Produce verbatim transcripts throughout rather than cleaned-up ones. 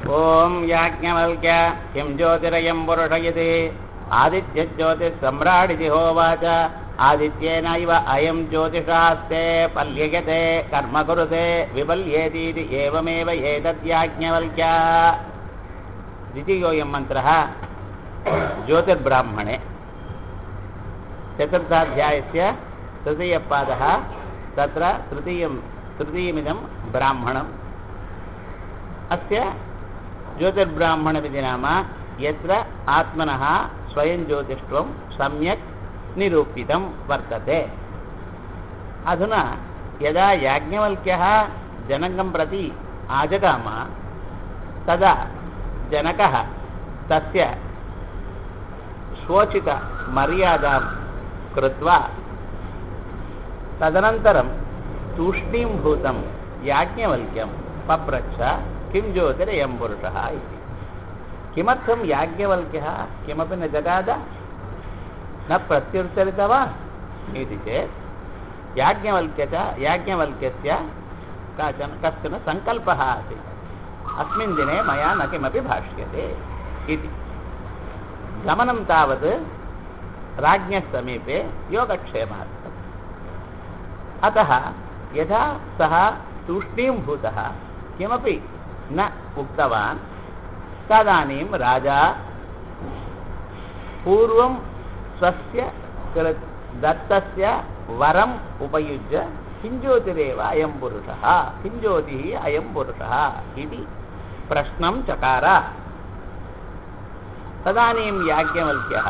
ओम याज्ञवल्क्य किं ज्योतिरयं पुरुषयति आदित्य ज्योतिस्सम्राडिति होवाच आदित्येन इव अयं ज्योतिषास्ते पल्ययते कर्म कुरुते विपल्येतीति एवमेव एतद्याज्ञवल्क्य। द्वितीयोऽयं मन्त्रः ज्योतिर्ब्राह्मणे चतुर्थाध्यायस्य तृतीयपादः तत्र तृतीयं तृतीयमिदं ब्राह्मणम् अस्य ज्योतिर्ब्राह्मणमिति नाम यत्र आत्मनः स्वयं ज्योतिष्त्वं सम्यक् निरूपितं वर्तते। अधुना यदा याज्ञवल्क्यः जनकं प्रति आजगाम तदा जनकः तस्य स्वोचितमर्यादां कृत्वा तदनन्तरं तूष्णीभूतं याज्ञवल्क्यं पप्रच्छ किं ज्योतिरयं पुरुषः इति। किमर्थं याज्ञवल्क्यः किमपि न जगाद न प्रत्युत्तरितवान् इति चेत् याज्ञवल्क्य याज्ञवल्क्यस्य काचन कश्चन सङ्कल्पः आसीत्, अस्मिन् दिने मया न किमपि भाष्यते इति। गमनं तावत् राज्ञः समीपे योगक्षेमार्थम्। अतः यदा सः तूष्णीभूतः किमपि न उक्तवान् तदानीं राजा पूर्वं स्वस्य दत्तस्य वरम् उपयुज्य किञ्ज्योतिरेव अयं पुरुषः किञ्ज्योतिः अयं पुरुषः इति प्रश्नं चकार। तदानीं याज्ञवल्क्यः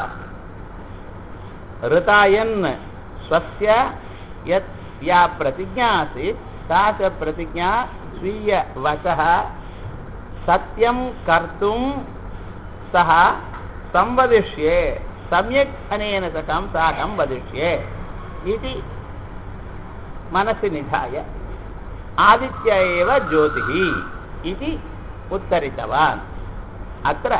ऋतायन् स्वस्य यत् या प्रतिज्ञा आसीत् सा च प्रतिज्ञा स्वीयवशः सत्यं कर्तुं सः संवदिष्ये, सम्यक् अनेन सखं साकं वदिष्ये इति मनसि निधाय आदित्य एव ज्योतिः इति उत्तरितवान्। अत्र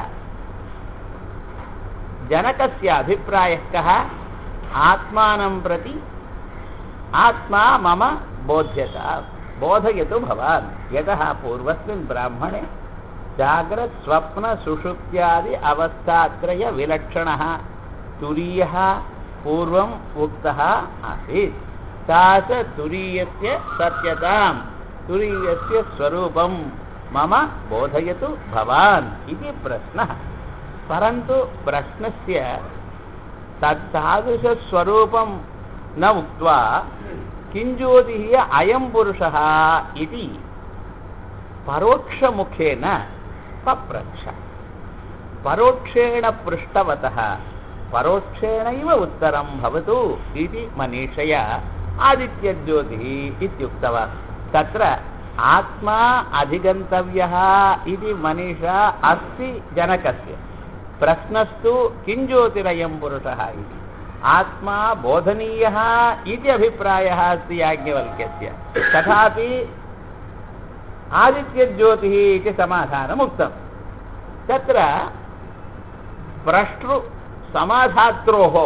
जनकस्य अभिप्रायः कः? आत्मानं प्रति आत्मा मम बोध्यता बोधयतु भवान्। यतः पूर्वस्मिन् ब्राह्मणे जाग्रत् स्वप्न सुषुप्त्यादि अवस्थात्रय विलक्षणः तुरीयः पूर्वम् उक्तः आसीत्। सा च तुरीयस्य सत्यतां तुरीयस्य स्वरूपं मम बोधयतु भवान् इति प्रश्नः। परन्तु प्रश्नस्य तत्तादृशस्वरूपं न उक्त्वा किञ्ज्योतिः अयं पुरुषः इति परोक्षमुखेन पप्रच्छ। परोक्षेण पृष्टवतः परोक्षेणैव उत्तरं भवतु इति मनीषया आदित्यज्योतिः इत्युक्तवान्। तत्र आत्मा अधिगन्तव्यः इति मनीषा अस्ति जनकस्य। प्रश्नस्तु किञ्ज्योतिरयं पुरुषः इति। आत्मा बोधनीयः इति अभिप्रायः अस्ति याज्ञवल्क्यस्य। तथापि आदित्यज्योतिः इति समाधानम् उक्तं। तत्र प्रष्टृ समाधात्रोः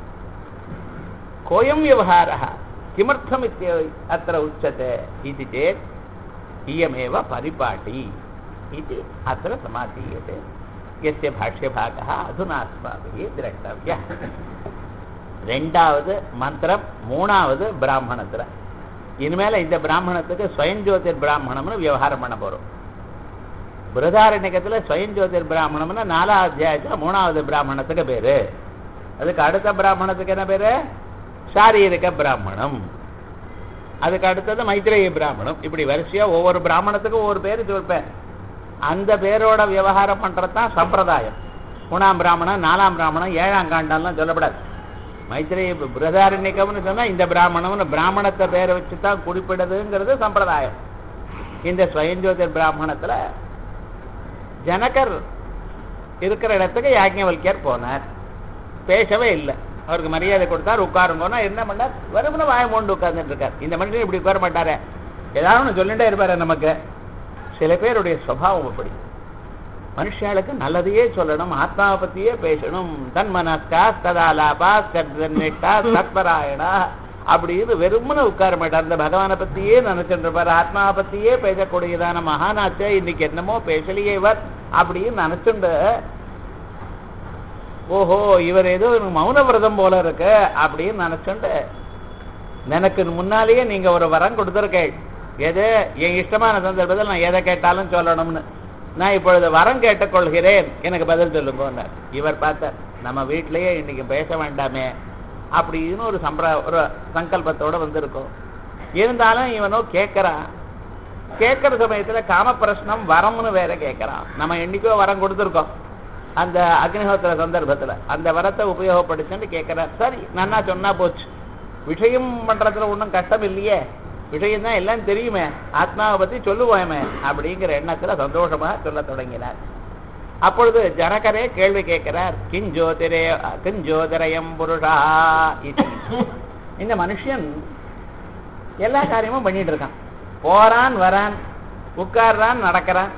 कोऽयं व्यवहारः किमर्थम् अत्र उच्यते इति चेत् इयमेव परिपाटी इति अत्र समाधीयते, यस्य भाष्यभागः अधुना अस्माभिः द्रष्टव्यः। ரெண்டாவது மந்திரம் மூணாவது பிராமணத்துல. இனிமேல இந்த பிராமணத்துக்கு ஸ்வயஞ்சோதிர் பிராமணம்னு விவகாரம் பண்ண போறோம். பிருதாரண்யத்துல ஸ்வயஞ்சோதிர் பிராமணம்னு நாலாவது அத்தியாயத்துல மூணாவது பிராமணத்துக்கு பேரு. அதுக்கு அடுத்த பிராமணத்துக்கு என்ன பேரு? சாரீரிக பிராமணம். அதுக்கு அடுத்தது மைத்ரேய பிராமணம். இப்படி வரிசையா ஒவ்வொரு பிராமணத்துக்கும் ஒவ்வொரு பேரு சொல்பேன். அந்த பேரோட விவகாரம் பண்றதுதான் சம்பிரதாயம். மூணாம் பிராமணம் நாலாம் பிராமணம் ஏழாம் காண்டம்லாம் சொல்லப்படாது. மைத்ரேய பிரதாரண்யம்னு சொன்னா இந்த பிராமணம்னு பிராமணத்தை பேரை வச்சுதான் குறிப்பிடுதுங்கிறது சம்பிரதாயம். இந்த ஸ்வயஞ்சோதிர் பிராமணத்துல ஜனகர் இருக்கிற இடத்துக்கு யாஜ்ஞவல்க்யர் போனார். பேசவே இல்லை. அவருக்கு மரியாதை கொடுத்தார். உட்காரும் போனா என்ன பண்ணார்? வெறுமன வாய மூண்டு உட்கார்ந்துட்டு இருக்கார். இந்த மனுஷன் இப்படி உட்கார மாட்டாரு, ஏதாவது ஒன்று சொல்லிட்டே இருப்பாரு. நமக்கு சில பேருடைய சுபாவம் அப்படி. மனுஷாளுக்கு நல்லதையே சொல்லணும், ஆத்மாவை பத்தியே பேசணும். தன்மனஸ்கா ததாலாபா தத்வனிஷ்டா தத்பராயணா அப்படின்னு வெறுமனு உட்கார மாட்டார். அந்த பகவானை பத்தியே நினைச்சுட்டு இருப்பார். ஆத்மாவை பத்தியே பேசக்கூடியதான மகானாச்சே இன்னைக்கு என்னமோ பேசலையே இவர் அப்படின்னு நினைச்சுண்டு, ஓஹோ இவர் ஏதோ மௌன விரதம் போல இருக்கு அப்படின்னு நினைச்சுண்டு, எனக்கு முன்னாலேயே நீங்க ஒரு வரம் கொடுத்துருக்கேள், எது என் இஷ்டமான சந்தர்ப்பத்தில் நான் எதை கேட்டாலும் சொல்லணும்னு, நான் இப்பொழுது வரம் கேட்டுக்கொள்கிறேன், எனக்கு பதில் சொல்லுங்க. இவர் பார்த்தார், நம்ம வீட்டிலேயே இன்னைக்கு பேச வேண்டாமே அப்படின்னு ஒரு சம்பிர ஒரு சங்கல்பத்தோட வந்திருக்கோம். இருந்தாலும் இவனோ கேட்கறான். கேட்கற சமயத்துல காம பிரஷ்னம் வரம்னு வேற கேட்கறான். நம்ம என்னைக்கோ வரம் கொடுத்துருக்கோம் அந்த அக்னிஹோத்திர சந்தர்ப்பத்துல, அந்த வரத்தை உபயோகப்படுத்தின்னு கேட்கிறார். சரி நன்னா சொன்னா போச்சு, விஷயம் பண்றதுல ஒன்றும் கஷ்டம் இல்லையே, விஷயம் தான் எல்லாம் தெரியுமே, ஆத்மாவை பத்தி சொல்லுவோமே அப்படிங்கிற எண்ணத்துல சந்தோஷமா சொல்ல தொடங்கினார். அப்பொழுது ஜனகரே கேள்வி கேட்கிறார், கிஞ்சோதிரே கிஞ்சோதிரயம் புருஷா. இந்த மனுஷன் எல்லா காரியமும் பண்ணிட்டு இருக்கான், போறான் வரான், உட்கார்றான் நடக்கிறான்,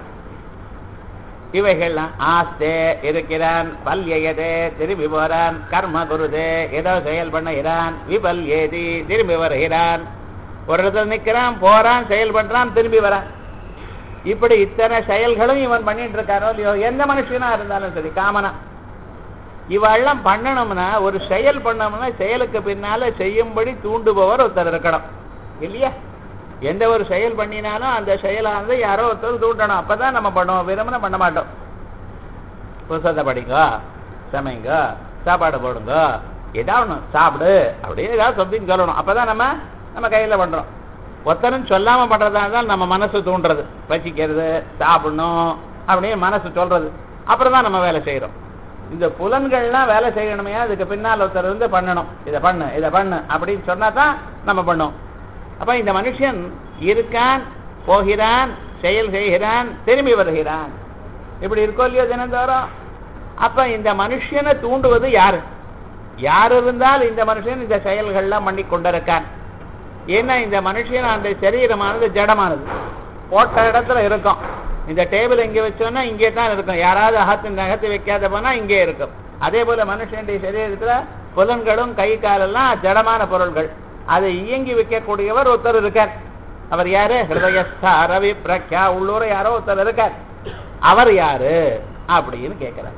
இவைகள்லாம் ஆஸ்தே இருக்கிறான், பல்யதே திரும்பி போறான், கர்ம குருதே ஏதோ செயல் பண்ணுகிறான், விபல் ஏதி திரும்பி வருகிறான், ஒரு இடத்துல நிற்கிறான், போறான், செயல் பண்றான், திரும்பி வரான். இப்படி இத்தனை செயல்களும் இவன் பண்ணிட்டு இருக்காரோ இல்லையோ, எந்த மனுஷனா இருந்தாலும் சரி காமனா, இவெல்லாம் பண்ணணும்னா ஒரு செயல் பண்ணணும்னா செயலுக்கு பின்னால செய்யும்படி தூண்டுபவர் ஒருத்தர் இருக்கணும் இல்லையா? எந்த ஒரு செயல் பண்ணினாலும் அந்த செயலானது யாரோ ஒருத்தர் தூண்டணும், அப்பதான் நம்ம பண்ணுவோம், விரும்பின பண்ண மாட்டோம். புத்தகத்தை படிங்க, சமைங்க, சாப்பாடு போடுங்க, ஏதாவது சாப்பிடு அப்படின்னு ஏதாவது சம்திங் சொல்லணும், அப்பதான் நம்ம நம்ம கையில பண்றோம். ஒத்தனும் சொல்லாம பண்றதா இருந்தால் நம்ம மனசு தூண்டுறது, பசிக்கிறது, சாப்பிடணும் அப்படின்னு மனசு சொல்றது, அப்புறம் தான் நம்ம வேலை செய்யறோம். இந்த புலன்கள்லாம் வேலை செய்யணுமே, அதுக்கு பின்னால் ஒருத்தர் வந்து பண்ணணும், இதை பண்ணு இதை பண்ணு அப்படின்னு சொன்னா தான் நம்ம பண்ணோம். அப்ப இந்த மனுஷன் இருக்கான், போகிறான், செயல் செய்கிறான், திரும்பி வருகிறான், இப்படி இருக்கோ இல்லையோ தினந்தோறும். அப்ப இந்த மனுஷனை தூண்டுவது யாரு? யார் இருந்தால் இந்த மனுஷன் இந்த செயல்கள்லாம் பண்ணி கொண்டிருக்கான். ஏன்னா இந்த மனுஷன் அந்த சரீரமானது ஜடமானது, போட்ட இடத்துல இருக்கும். இந்த டேபிள் இங்கே வச்சோன்னா இங்கே தான் இருக்கும், யாராவது அகத்து நகர்த்தி வைக்காத போனா இங்கே இருக்கும். அதே போல மனுஷனுடைய சரீரத்துல புலன்களும் கை காலெல்லாம் ஜடமான பொருள்கள், அதை இயங்கி வைக்கக்கூடியவர் ஒருத்தர் இருக்கார். அவர் யாரு? ஹிருதயஸ்தா ரவி பிரக்யா உள்ளூர யாரோ ஒருத்தர் இருக்கார். அவர் யாரு அப்படின்னு கேட்கிறார்.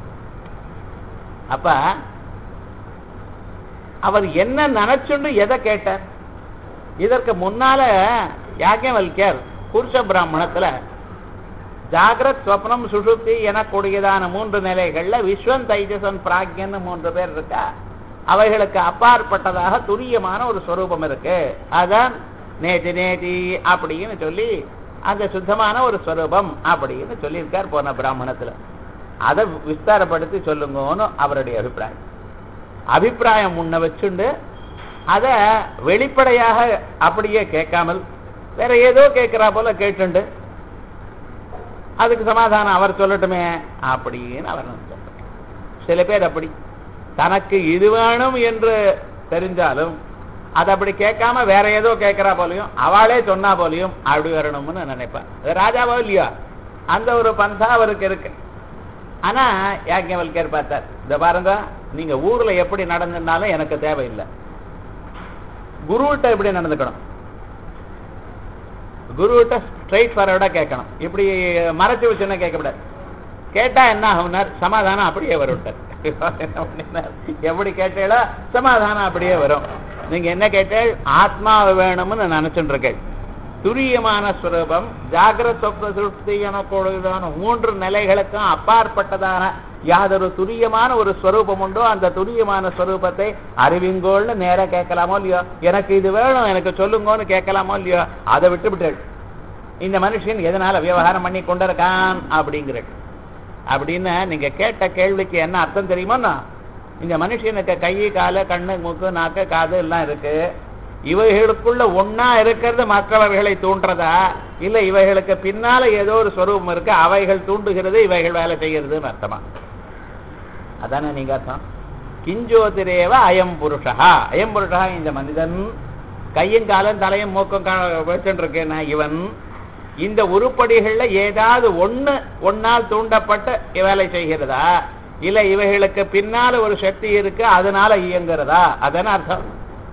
அப்ப அவர் என்ன நினைச்சுண்டு எதை கேட்டார்? இதற்கு முன்னால யாக்ஞவல்யர் புருஷ பிராமணத்துல ஜாகிரத் ஸ்வப்னம் சுஷுப்தி எனக்கூடியதான மூன்று நிலைகள்ல விஸ்வன் தைஜசன் பிராக்யன்னு மூன்று பேர் இருக்கா, அவைகளுக்கு அப்பாற்பட்டதாக துரியமான ஒரு ஸ்வரூபம் இருக்கு, அதான் நேதி நேதி அப்படின்னு சொல்லி அந்த சுத்தமான ஒரு ஸ்வரூபம் அப்படின்னு சொல்லியிருக்கார் போன பிராமணத்துல. அதை விஸ்தாரப்படுத்தி சொல்லுங்கன்னு அவருடைய அபிப்பிராயம். அபிப்பிராயம் முன்ன வச்சுண்டு அத வெளிப்படையாக அப்படியே கேட்காமல் வேற ஏதோ கேட்கிறா போல கேட்டுண்டு அதுக்கு சமாதானம் அவர் சொல்லட்டுமே அப்படின்னு அவர் சொல்றார். சில பேர் அப்படி தனக்கு இது வேணும் என்று தெரிஞ்சாலும் அதை அப்படி கேட்காம வேற ஏதோ கேட்கிறா போலையும் அவளே சொன்னா போலையும் அப்படி வரணும்னு நினைப்பார். ராஜாவோ இல்லையா, அந்த ஒரு பந்தா அவருக்கு இருக்கு. ஆனா யாக்ஞவல்யர் பார்த்தார், இந்த பாருங்க நீங்க ஊர்ல எப்படி நடந்துனாலும் எனக்கு தேவையில்லை, குருவிட்ட எப்படி நடந்துக்கணும், குருவிட்ட ஸ்ட்ரைட் ஃபார்வர்டா கேட்கணும், இப்படி மறைச்சு வச்சுன்னா கேட்கக்கூடாது. கேட்டா என்ன ஆகும்னார், சமாதானம் அப்படியே வரும். எப்படி கேட்டீங்களோ சமாதானம் அப்படியே வரும். நீங்க என்ன கேட்டேள், ஆத்மாவை வேணும்னு நினைச்சுட்டு இருக்கேள். துரியமான ஸ்வரூபம் ஜாகிரத் சொப்ன சுஷுப்தி எனக்கூடியதான மூன்று நிலைகளுக்கும் அப்பாற்பட்டதான யாதொரு துரியமான ஒரு ஸ்வரூபம் உண்டோ அந்த துரியமான ஸ்வரூபத்தை அறிவிங்கோள்னு நேர கேட்கலாமோ இல்லையோ, எனக்கு இது வேணும் எனக்கு சொல்லுங்கன்னு கேட்கலாமோ இல்லையோ, அதை விட்டு விட்டு இந்த மனுஷன் எதனால விவகாரம் பண்ணி கொண்டிருக்கான் அப்படிங்கிற அப்படின்னு நீங்க கேட்ட கேள்விக்கு என்ன அர்த்தம் தெரியுமோன்னா, இந்த மனுஷனுக்கு கை கால கண்ணு மூக்கு நாக்கு காது எல்லாம் இருக்கு, இவைகளுக்குள்ள ஒன்னா இருக்கிறது மற்றவர்களை தூண்டுறதா இல்ல இவைகளுக்கு பின்னால ஏதோ ஒரு ஸ்வரூபம் இருக்கு அவைகள் தூண்டுகிறது இவைகள் வேலை செய்யறதுன்னு அர்த்தமா? அதானே நீங்க அர்த்தம். கிஞ்சோதிரேவ அயம் புருஷா, அயம் புருஷா இந்த மனிதன் கையும் காலம் தலையும் மூக்கம் வச்சுட்டு இருக்கேன்னா இவன் இந்த உருப்படிகள்ல ஏதாவது ஒண்ணு ஒன்னால் தூண்டப்பட்டு வேலை செய்கிறதா இல்ல இவைகளுக்கு பின்னால ஒரு சக்தி இருக்கு அதனால இயங்குறதா? அதான அர்த்தம்.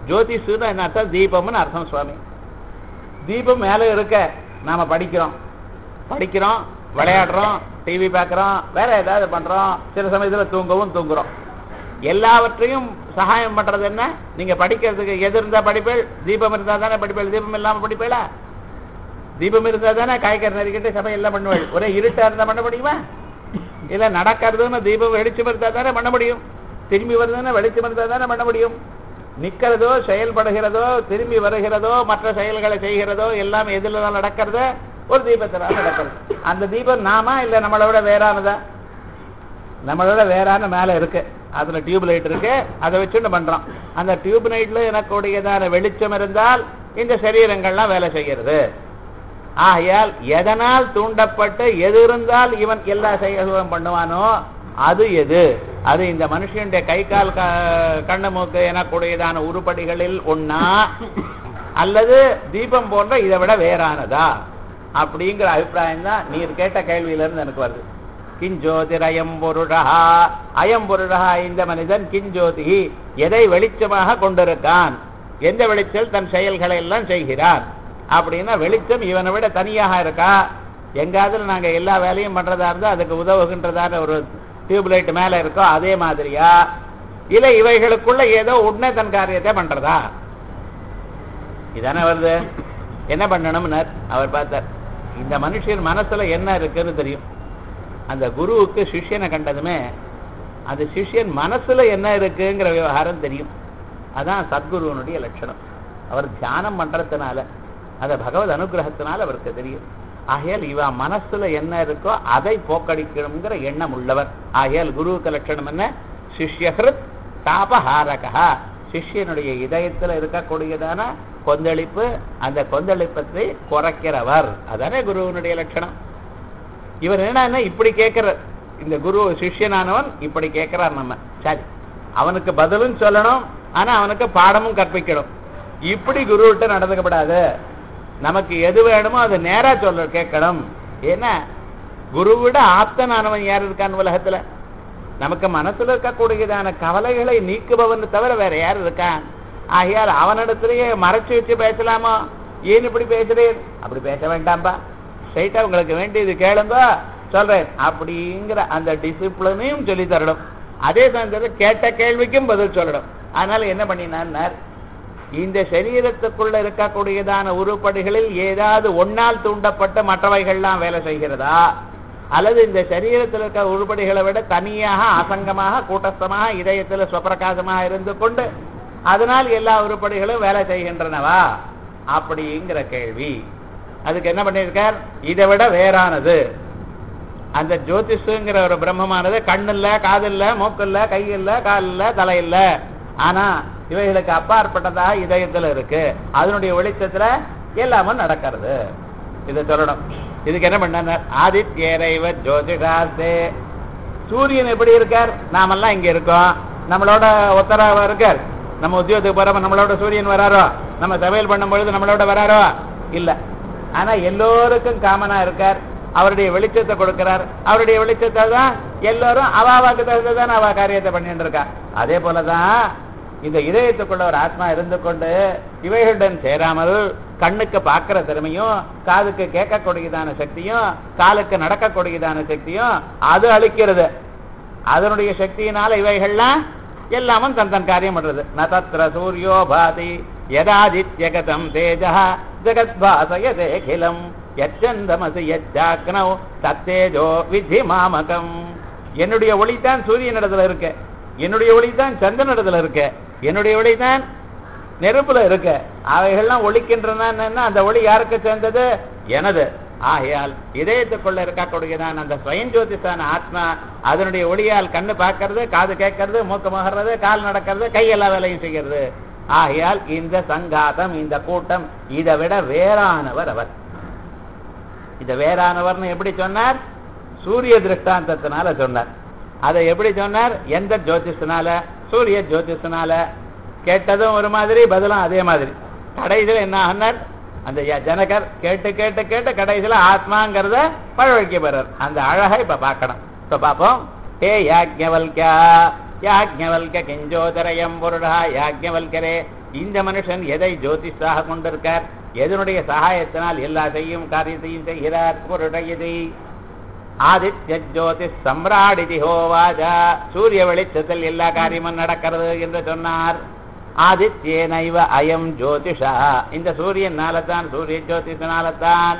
ஜோதிஷுன்னு என்ன அர்த்தம்? தீபம்னு அர்த்தம் சுவாமி. தீபம் மேலே இருக்க நாம படிக்கிறோம் படிக்கிறோம் விளையாடுறோம், டிவி பார்க்குறோம், வேற ஏதாவது பண்றோம், சில சமயத்தில் தூங்கவும் தூங்குறோம். எல்லாவற்றையும் சகாயம் பண்றது என்ன? நீங்க படிக்கிறதுக்கு எது இருந்தா படிப்பேள்? தீபம் இருந்தா தானே படிப்பேள். தீபம் இல்லாம படிப்பேளா? தீபம் இருந்தா தானே காய்கறி நறுக்கிட்டு சமையல் எல்லாம் பண்ணுவேள். ஒரே இருட்டா இருந்தா பண்ண முடியுமா? இல்ல நடக்கிறதுன்னு தீபம் வெளிச்சம் இருந்தா தானே பண்ண முடியும். திரும்பி வருதுன்னா வெளிச்சம் இருந்தா தானே பண்ண முடியும். நிக்கிறதோ செயல்படுகிறதோ திரும்பி வருகிறதோ மற்ற செயல்களை செய்கிறதோ எல்லாம் எதுல தான் நடக்கிறது? ஒரு தீபத்தினால நடக்கிறது. அந்த தீபம் நாம இல்ல நம்மளோட வேறானதா? நம்மளோட வேறான மேல இருக்கு, அதுல டியூப் லைட் இருக்கு, அதை வச்சுட்டு பண்றோம். அந்த டியூப் லைட்ல எனக்குடையதான வெளிச்சம் இருந்தால் இந்த சரீரங்கள்லாம் வேலை செய்கிறது. ஆகையால் எதனால் தூண்டப்பட்டு எது இருந்தால் இவன் எல்லா செயல்களும் பண்ணுவானோ அது எது? அது இந்த மனுஷனுடைய கை கால் கண்ணு மூக்கு எனக்குடையதான உருப்படிகளில் ஒன்னா அல்லது தீபம் போன்ற இதை விட வேறானதா அப்படிங்கிற அபிப்பிராயம் தான் நீர் கேட்ட கேள்வியிலிருந்து எனக்கு வருது. கிஞ்சோதிர் அயம் பொருடா, அயம் பொருடா இந்த மனிதன் கிஞ்சோதி எதை வெளிச்சமாக கொண்டிருக்கான், எந்த வெளிச்சல் தன் செயல்களை எல்லாம் செய்கிறான் அப்படின்னா வெளிச்சம் இவனை விட தனியாக இருக்கா? எங்காவது நாங்க எல்லா வேலையும் பண்றதா இருந்தா அதுக்கு உதவுகின்றதான ஒரு டியூப்லைட் மேல இருக்கோ அதே மாதிரியா? இல்ல இவைகளுக்குள்ள ஏதோ உடனே தன் காரியத்தை பண்றதா? இதானே வருது. என்ன பண்ணணும்னு அவர் பார்த்தார். இந்த மனுஷன் மனசுல என்ன இருக்குன்னு தெரியும். அந்த குருவுக்கு சிஷ்யனை கண்டதுமே அந்த சிஷ்யன் மனசுல என்ன இருக்குங்கிற விவகாரம் தெரியும். அதான் சத்குருவனுடைய லட்சணம். அவர் தியானம் பண்றதுனால அத பகவத் அனுகிரகத்தினால அவருக்கு தெரியும். ஆகையால் இவ மனசுல என்ன இருக்கோ அதை போக்கடிக்கணுங்கிற எண்ணம் உள்ளவர். ஆகையால் குருவுக்கு லட்சணம் என்ன? சிஷ்யஹிருத் தாபஹாரகா, சிஷ்யனுடைய இதயத்துல இருக்கக்கூடியதான கொந்தளிப்பு, அந்த கொந்தளிப்பத்தை குறைக்கிறவர். அதானே குருவனுடைய லட்சணம். இவர் என்ன இப்படி கேட்கிறார், இந்த குரு சிஷ்யனானவன் இப்படி கேட்கிறார். நம்ம சரி அவனுக்கு பதிலும் சொல்லணும், ஆனா அவனுக்கு பாடமும் கற்பிக்கணும். இப்படி குருவிட்ட நடந்துக்கப்படாது. நமக்கு எது வேணுமோ அது நேரா சொல்ல கேட்கணும். ஏன்னா குருவிட ஆப்தனானவன் யார் இருக்கான் உலகத்துல? நமக்கு மனசுல இருக்கக்கூடியதான கவலைகளை நீக்குபவன் தவிர வேற யார் இருக்கான்? ஆகையால் அவனிடத்திலேயே மறைச்சு வச்சு பேசலாமா? ஏன் இப்படி பேசுறேன்? அப்படி பேச வேண்டாம்பா, ஸ்ட்ரைட்டா உங்களுக்கு வேண்டியது கேளுங்க சொல்றேன் அப்படிங்கிற அந்த டிசிப்ளினையும் சொல்லி தரணும். அதே சமயத்தில் கேட்ட கேள்விக்கும் பதில் சொல்லணும். அதனால என்ன பண்ணினார், இந்த சரீரத்துக்குள்ள இருக்கக்கூடியதான உருப்படிகளில் ஏதாவது ஒன்னால் தூண்டப்பட்ட மற்றவைகள்லாம் வேலை செய்கிறதா, அல்லது இந்த சரீரத்தில் இருக்க உருப்படிகளை விட தனியாக அசங்கமாக கூட்டஸ்தமாக இதயத்தில் சுவப்பிரகாசமாக இருந்து கொண்டு அதனால் எல்லா உருப்படிகளும் வேலை செய்கின்றனவா அப்படிங்கிற கேள்வி. அதுக்கு என்ன பண்ணியிருக்கார்? இதை விட வேறானது அந்த ஜோதிஷுங்கிற ஒரு பிரம்மமானது கண்ணு இல்ல, காது இல்ல, மூக்கு இல்ல, கை இல்ல, கால் இல்ல, தலை இல்ல, ஆனா இவைகளுக்கு அப்பாற்பட்டதாக இதயத்துல இருக்கு. அதனுடைய வெளிச்சத்துல எல்லாமும் நடக்கிறது. இதை சொல்லணும். இதுக்கு என்ன பண்ண? ஆதித்யரைவ ஜோதிஷாஸ்தே, சூரியன் எப்படி இருக்கார்? நாமெல்லாம் இங்க இருக்கோம், நம்மளோட ஒத்தராவா இருக்கார். நம்ம உத்தியோகத்துக்கு போறோம், நம்மளோட சூரியன் வராரோ? நம்ம சமையல் பண்ணும் பொழுது நம்மளோட வராரோ? இல்ல. ஆனா எல்லோருக்கும் காமனா இருக்கார். அவருடைய வெளிச்சத்தை கொடுக்கிறார். அவருடைய வெளிச்சத்தை தான் எல்லாரும் அவாவாக்கு தகுந்ததான் அவ காரியத்தை பண்ணிட்டு இருக்கா. அதே போலதான் இந்த இதயத்துக்குள்ள ஒரு ஆத்மா இருந்து கொண்டு இவைகளுடன் சேராமல் கண்ணுக்கு பார்க்கிற திறமையும், காதுக்கு கேட்கக்கூடியதான சக்தியும், காலுக்கு நடக்கக்கூடியதான சக்தியும் அது அளிக்கிறது. அதனுடைய சக்தியினால இவைகள்லாம் எல்லாமும் தன் தன் காரியம் பண்றது. நதத்ர சூரியோ பாதி யதாதித்யகதம் தேஜா ஜகத்பாசயதேகிலம் யச்சந்தமசி யஜ்ஜாக்னௌ தத்தேஜோ விதி மாமகம். என்னுடைய ஒளிதான் சூரியனிடத்துல இருக்கு, என்னுடைய ஒளிதான் சந்திரனிடத்துல இருக்கு, என்னுடைய ஒளிதான் நெருப்புல இருக்கு. அவைகள்லாம் ஒளிக்கின்றன. அந்த ஒளி யாருக்கு சேர்ந்தது? எனது. ஆகையால் இதயத்துக்குள்ள இருக்கக்கூடியதான் அந்த ஸ்வயம் ஜோதிஷான ஆத்மா அதனுடைய ஒளியால் கண்ணு பார்க்கறது, காது கேட்கறது, மூக்கு மகர்றது, கால் நடக்கிறது, கை எல்லா வேலையும் செய்கிறது. ஆகையால் இந்த சங்காதம், இந்த கூட்டம் இதை விட வேறானவர் அவர். இதை வேறானவர்னு எப்படி சொன்னார்? சூரிய திருஷ்டாந்தத்தினால சொன்னார். அதை எப்படி சொன்னார்? எந்த ஜோதிஷனால? சூரிய ஜோதிஷனால. கேட்டதும் ஒரு மாதிரி, பதிலும் அதே மாதிரி. கடைசியில் என்ன ஆனார்? அந்த ஜனகர் கேட்டு கேட்டு கேட்டு கடைசியில் ஆத்மாங்கிறத பழவழிக்க பெறார். அந்த அழகை இப்ப பார்க்கணும். இப்ப பார்ப்போம். ஹே யாக்ஞவல்க்யா யாக்ஞவல்க கிஞ்சோதரயம் புருடா யாக்ஞவல்கரே இந்த மனுஷன் எதை ஜோதிஷாக கொண்டிருக்கார், எதனுடைய சகாயத்தினால் எல்லா செய்யும் காரியத்தையும் செய்கிறார். புருடயதி ஆதித்ய ஜோதி சம்ராடிதி ஹோவாஜா, சூரிய வெளிச்சத்தில் எல்லா காரியமும் நடக்கிறது என்று சொன்னார். ஆதித்யேனைவ அயம் ஜோதிஷா, இந்த சூரியனால்தான், சூரிய ஜோதிஷனால்தான்.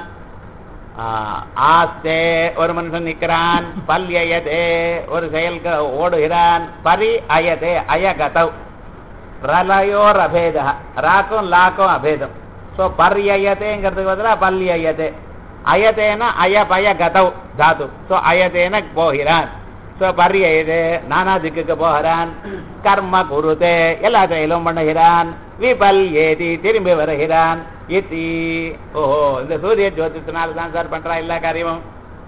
ஆஸ்தே ஒரு மனுஷன் நிற்கிறான், பல்யயதே ஒரு செயல் ஓடுகிறான், பரி அயதே அயகதவ் ரலயோர் அபேதா, ராக்கும் லாக்கும் அபேதம். ஸோ பர்யயதேங்கிறதுக்கு பதிலாக பல்யயதே, அயதேன அயபய கதவ் தாது. ஸோ அயதேன போகிறான். ஸோ பர்யயதே நானா திக்குக்கு போகிறான். கர்ம குருதே எல்லா செயலும் பண்ணுகிறான். விபல் ஏதி திரும்பி வருகிறான். இத்தி ஓஹோ இந்த சூரிய ஜோதிஷனால தான் சார் பண்றா எல்லா காரியமும்.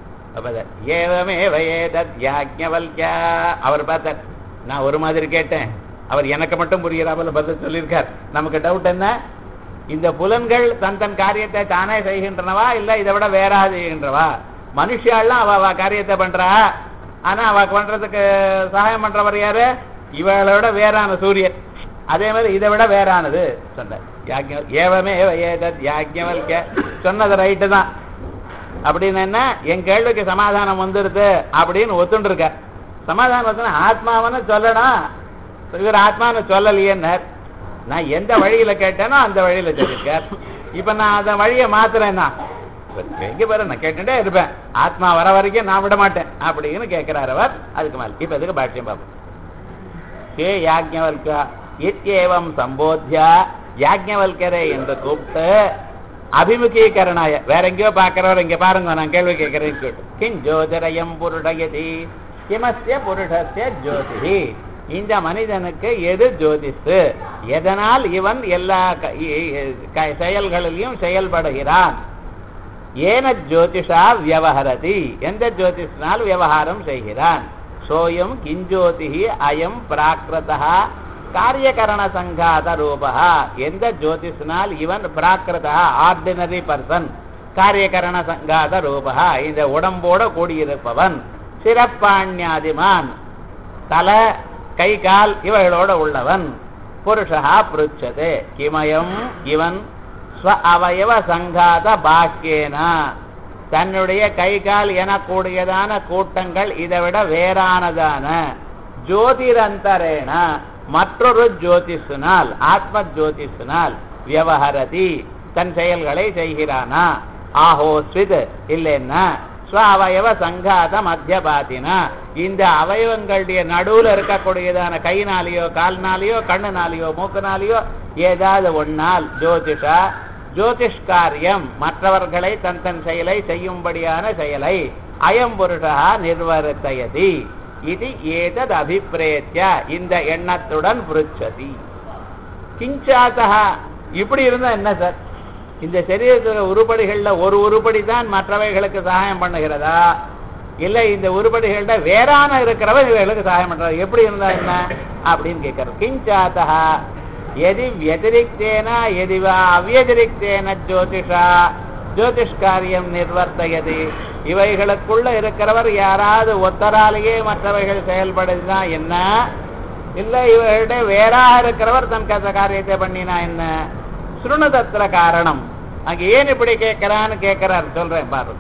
ஏவமே வயேதத்யாக்ஞவல்யா, அவர் பார்த்தார், நான் ஒரு மாதிரி கேட்டேன், அவர் எனக்கு மட்டும் புரிகிறாமல் பதில் சொல்லியிருக்கார். நமக்கு டவுட் என்ன, இந்த புலன்கள் தன் தன் காரியத்தை தானே செய்கின்றனவா இல்ல இதை விட வேறாக செய்கின்றவா? மனுஷாலாம் அவ அவ காரியத்தை பண்றா, ஆனா அவ பண்றதுக்கு சகாயம் பண்றவர் யாரு? இவளோட வேறான சூரியன். அதே மாதிரி இதை விட வேறானது சொன்னார். ஏவமே யாக்ஞவல்ய சொன்னது ரைட்டு தான். அப்படின்னு என்ன, என் கேள்விக்கு சமாதானம் வந்துருது அப்படின்னு ஒத்துண்டு இருக்க. சமாதானம் வந்து ஆத்மாவன்னு சொல்லணும், இவர் ஆத்மான்னு சொல்லலையேன்னார். நான் எந்த வழியில கேட்டேனோ அந்த வழியில சொல்லியிருக்கார். இப்ப நான் அந்த வழியை மாத்துறேன்னா எங்க பாரு, நான் கேட்டுட்டே இருப்பேன், ஆத்மா வர வரைக்கும் நான் விட மாட்டேன் அப்படின்னு கேட்கிறார் அவர். அதுக்கு மேல இப்ப இதுக்கு பாஷ்யம் பார்ப்போம். ஹே யாக்ஞவல்கா இத்யேவம் சம்போத்யா, யாக்ஞவல்கரே என்று கூப்பிட்டு அபிமுகீகரணாய, வேற எங்கேயோ பார்க்கிறவர் இங்க பாருங்க நான் கேள்வி கேட்கிறேன்னு கேட்டு, கிம் ஜோதிரயம் புருடயதி கிமஸ்ய புருஷஸ்ய ஜோதிஹி, இந்த மனிதனுக்கு எது ஜோதிஷு, எதனால் இவன் எல்லா செயல்களிலும் செயல்படுகிறான். ஏன ஜோதிஷா வியவஹரதி, எந்த ஜோதிஷனால் விவகாரம் செய்கிறான். சோயம் கிஞ்சோதிஹி அயம் பிராகிருதா காரியகரண சங்காத ரூபா, எந்த ஜோதிஷனால் இவன் பிராகிருதா ஆர்டினரி பர்சன், காரியகரண சங்காத ரூபா இந்த உடம்போட கூடியிருப்பவன், சிறப்பாண்யாதிமான் தலை கை கால் இவைகளோட உள்ளவன். புருஷா பிருச்சதே கிமயம், இவன் ஸ்வ அவயவ சங்காத பாக்கியேனா, தன்னுடைய கை கால் எனக்கூடியதான கூட்டங்கள் இதை விட வேறானதான ஜோதிரந்தரேன மற்றொரு ஜோதிஷனால், ஆத்ம ஜோதிஷனால் வியவஹரதி தன் செயல்களை செய்கிறானா. ஆஹோ ஸ்வித் இல்லைன்னா அவயவ சங்காத மத்தியபாத்தினா, இந்த அவயவங்களுடைய நடுவுல இருக்கக்கூடியதான கைனாலேயோ கால்னாலேயோ கண்ணுனாலேயோ மூக்குனாலேயோ ஏதாவது ஒன்னால் ஜோதிஷா ஜோதிஷ் காரியம் மற்றவர்களை தன் தன் செயலை செய்யும்படியான செயலை அயம் புருஷா நிர்வர்த்தயதி இது ஏதத் அபிப்ரேத்ய, இந்த எண்ணத்துடன் புருச்சதி. கிஞ்சாதா, இப்படி இருந்தா என்ன சார், இந்த சரீரத்தில் உருப்படிகள்ல ஒரு உருப்படி தான் மற்றவைகளுக்கு சகாயம் பண்ணுகிறதா, இல்ல இந்த உருப்படிகள்ல வேறான இருக்கிறவன் இவைகளுக்கு சகாயம் பண்றதா, எப்படி இருந்தா என்ன அப்படின்னு கேட்கறது. கிஞ்சாதா எதி வதிரிக்தேன எதிவா அவ்யதிரிக்தேன ஜோதிஷா ஜோதிஷ் காரியம் நிர்வர்த்தயதி, இவைகளுக்குள்ள இருக்கிறவர் யாராவது ஒத்தராலேயே மற்றவைகள் செயல்படுதுனா என்ன, இல்ல இவர்கிட்ட வேறாக இருக்கிறவர் தன் கத காரியத்தை பண்ணினா என்ன. சுருணதத்திர காரணம், அங்க ஏன் இப்படி கேட்கிறான்னு கேட்கிறார், சொல்றேன் பாரு.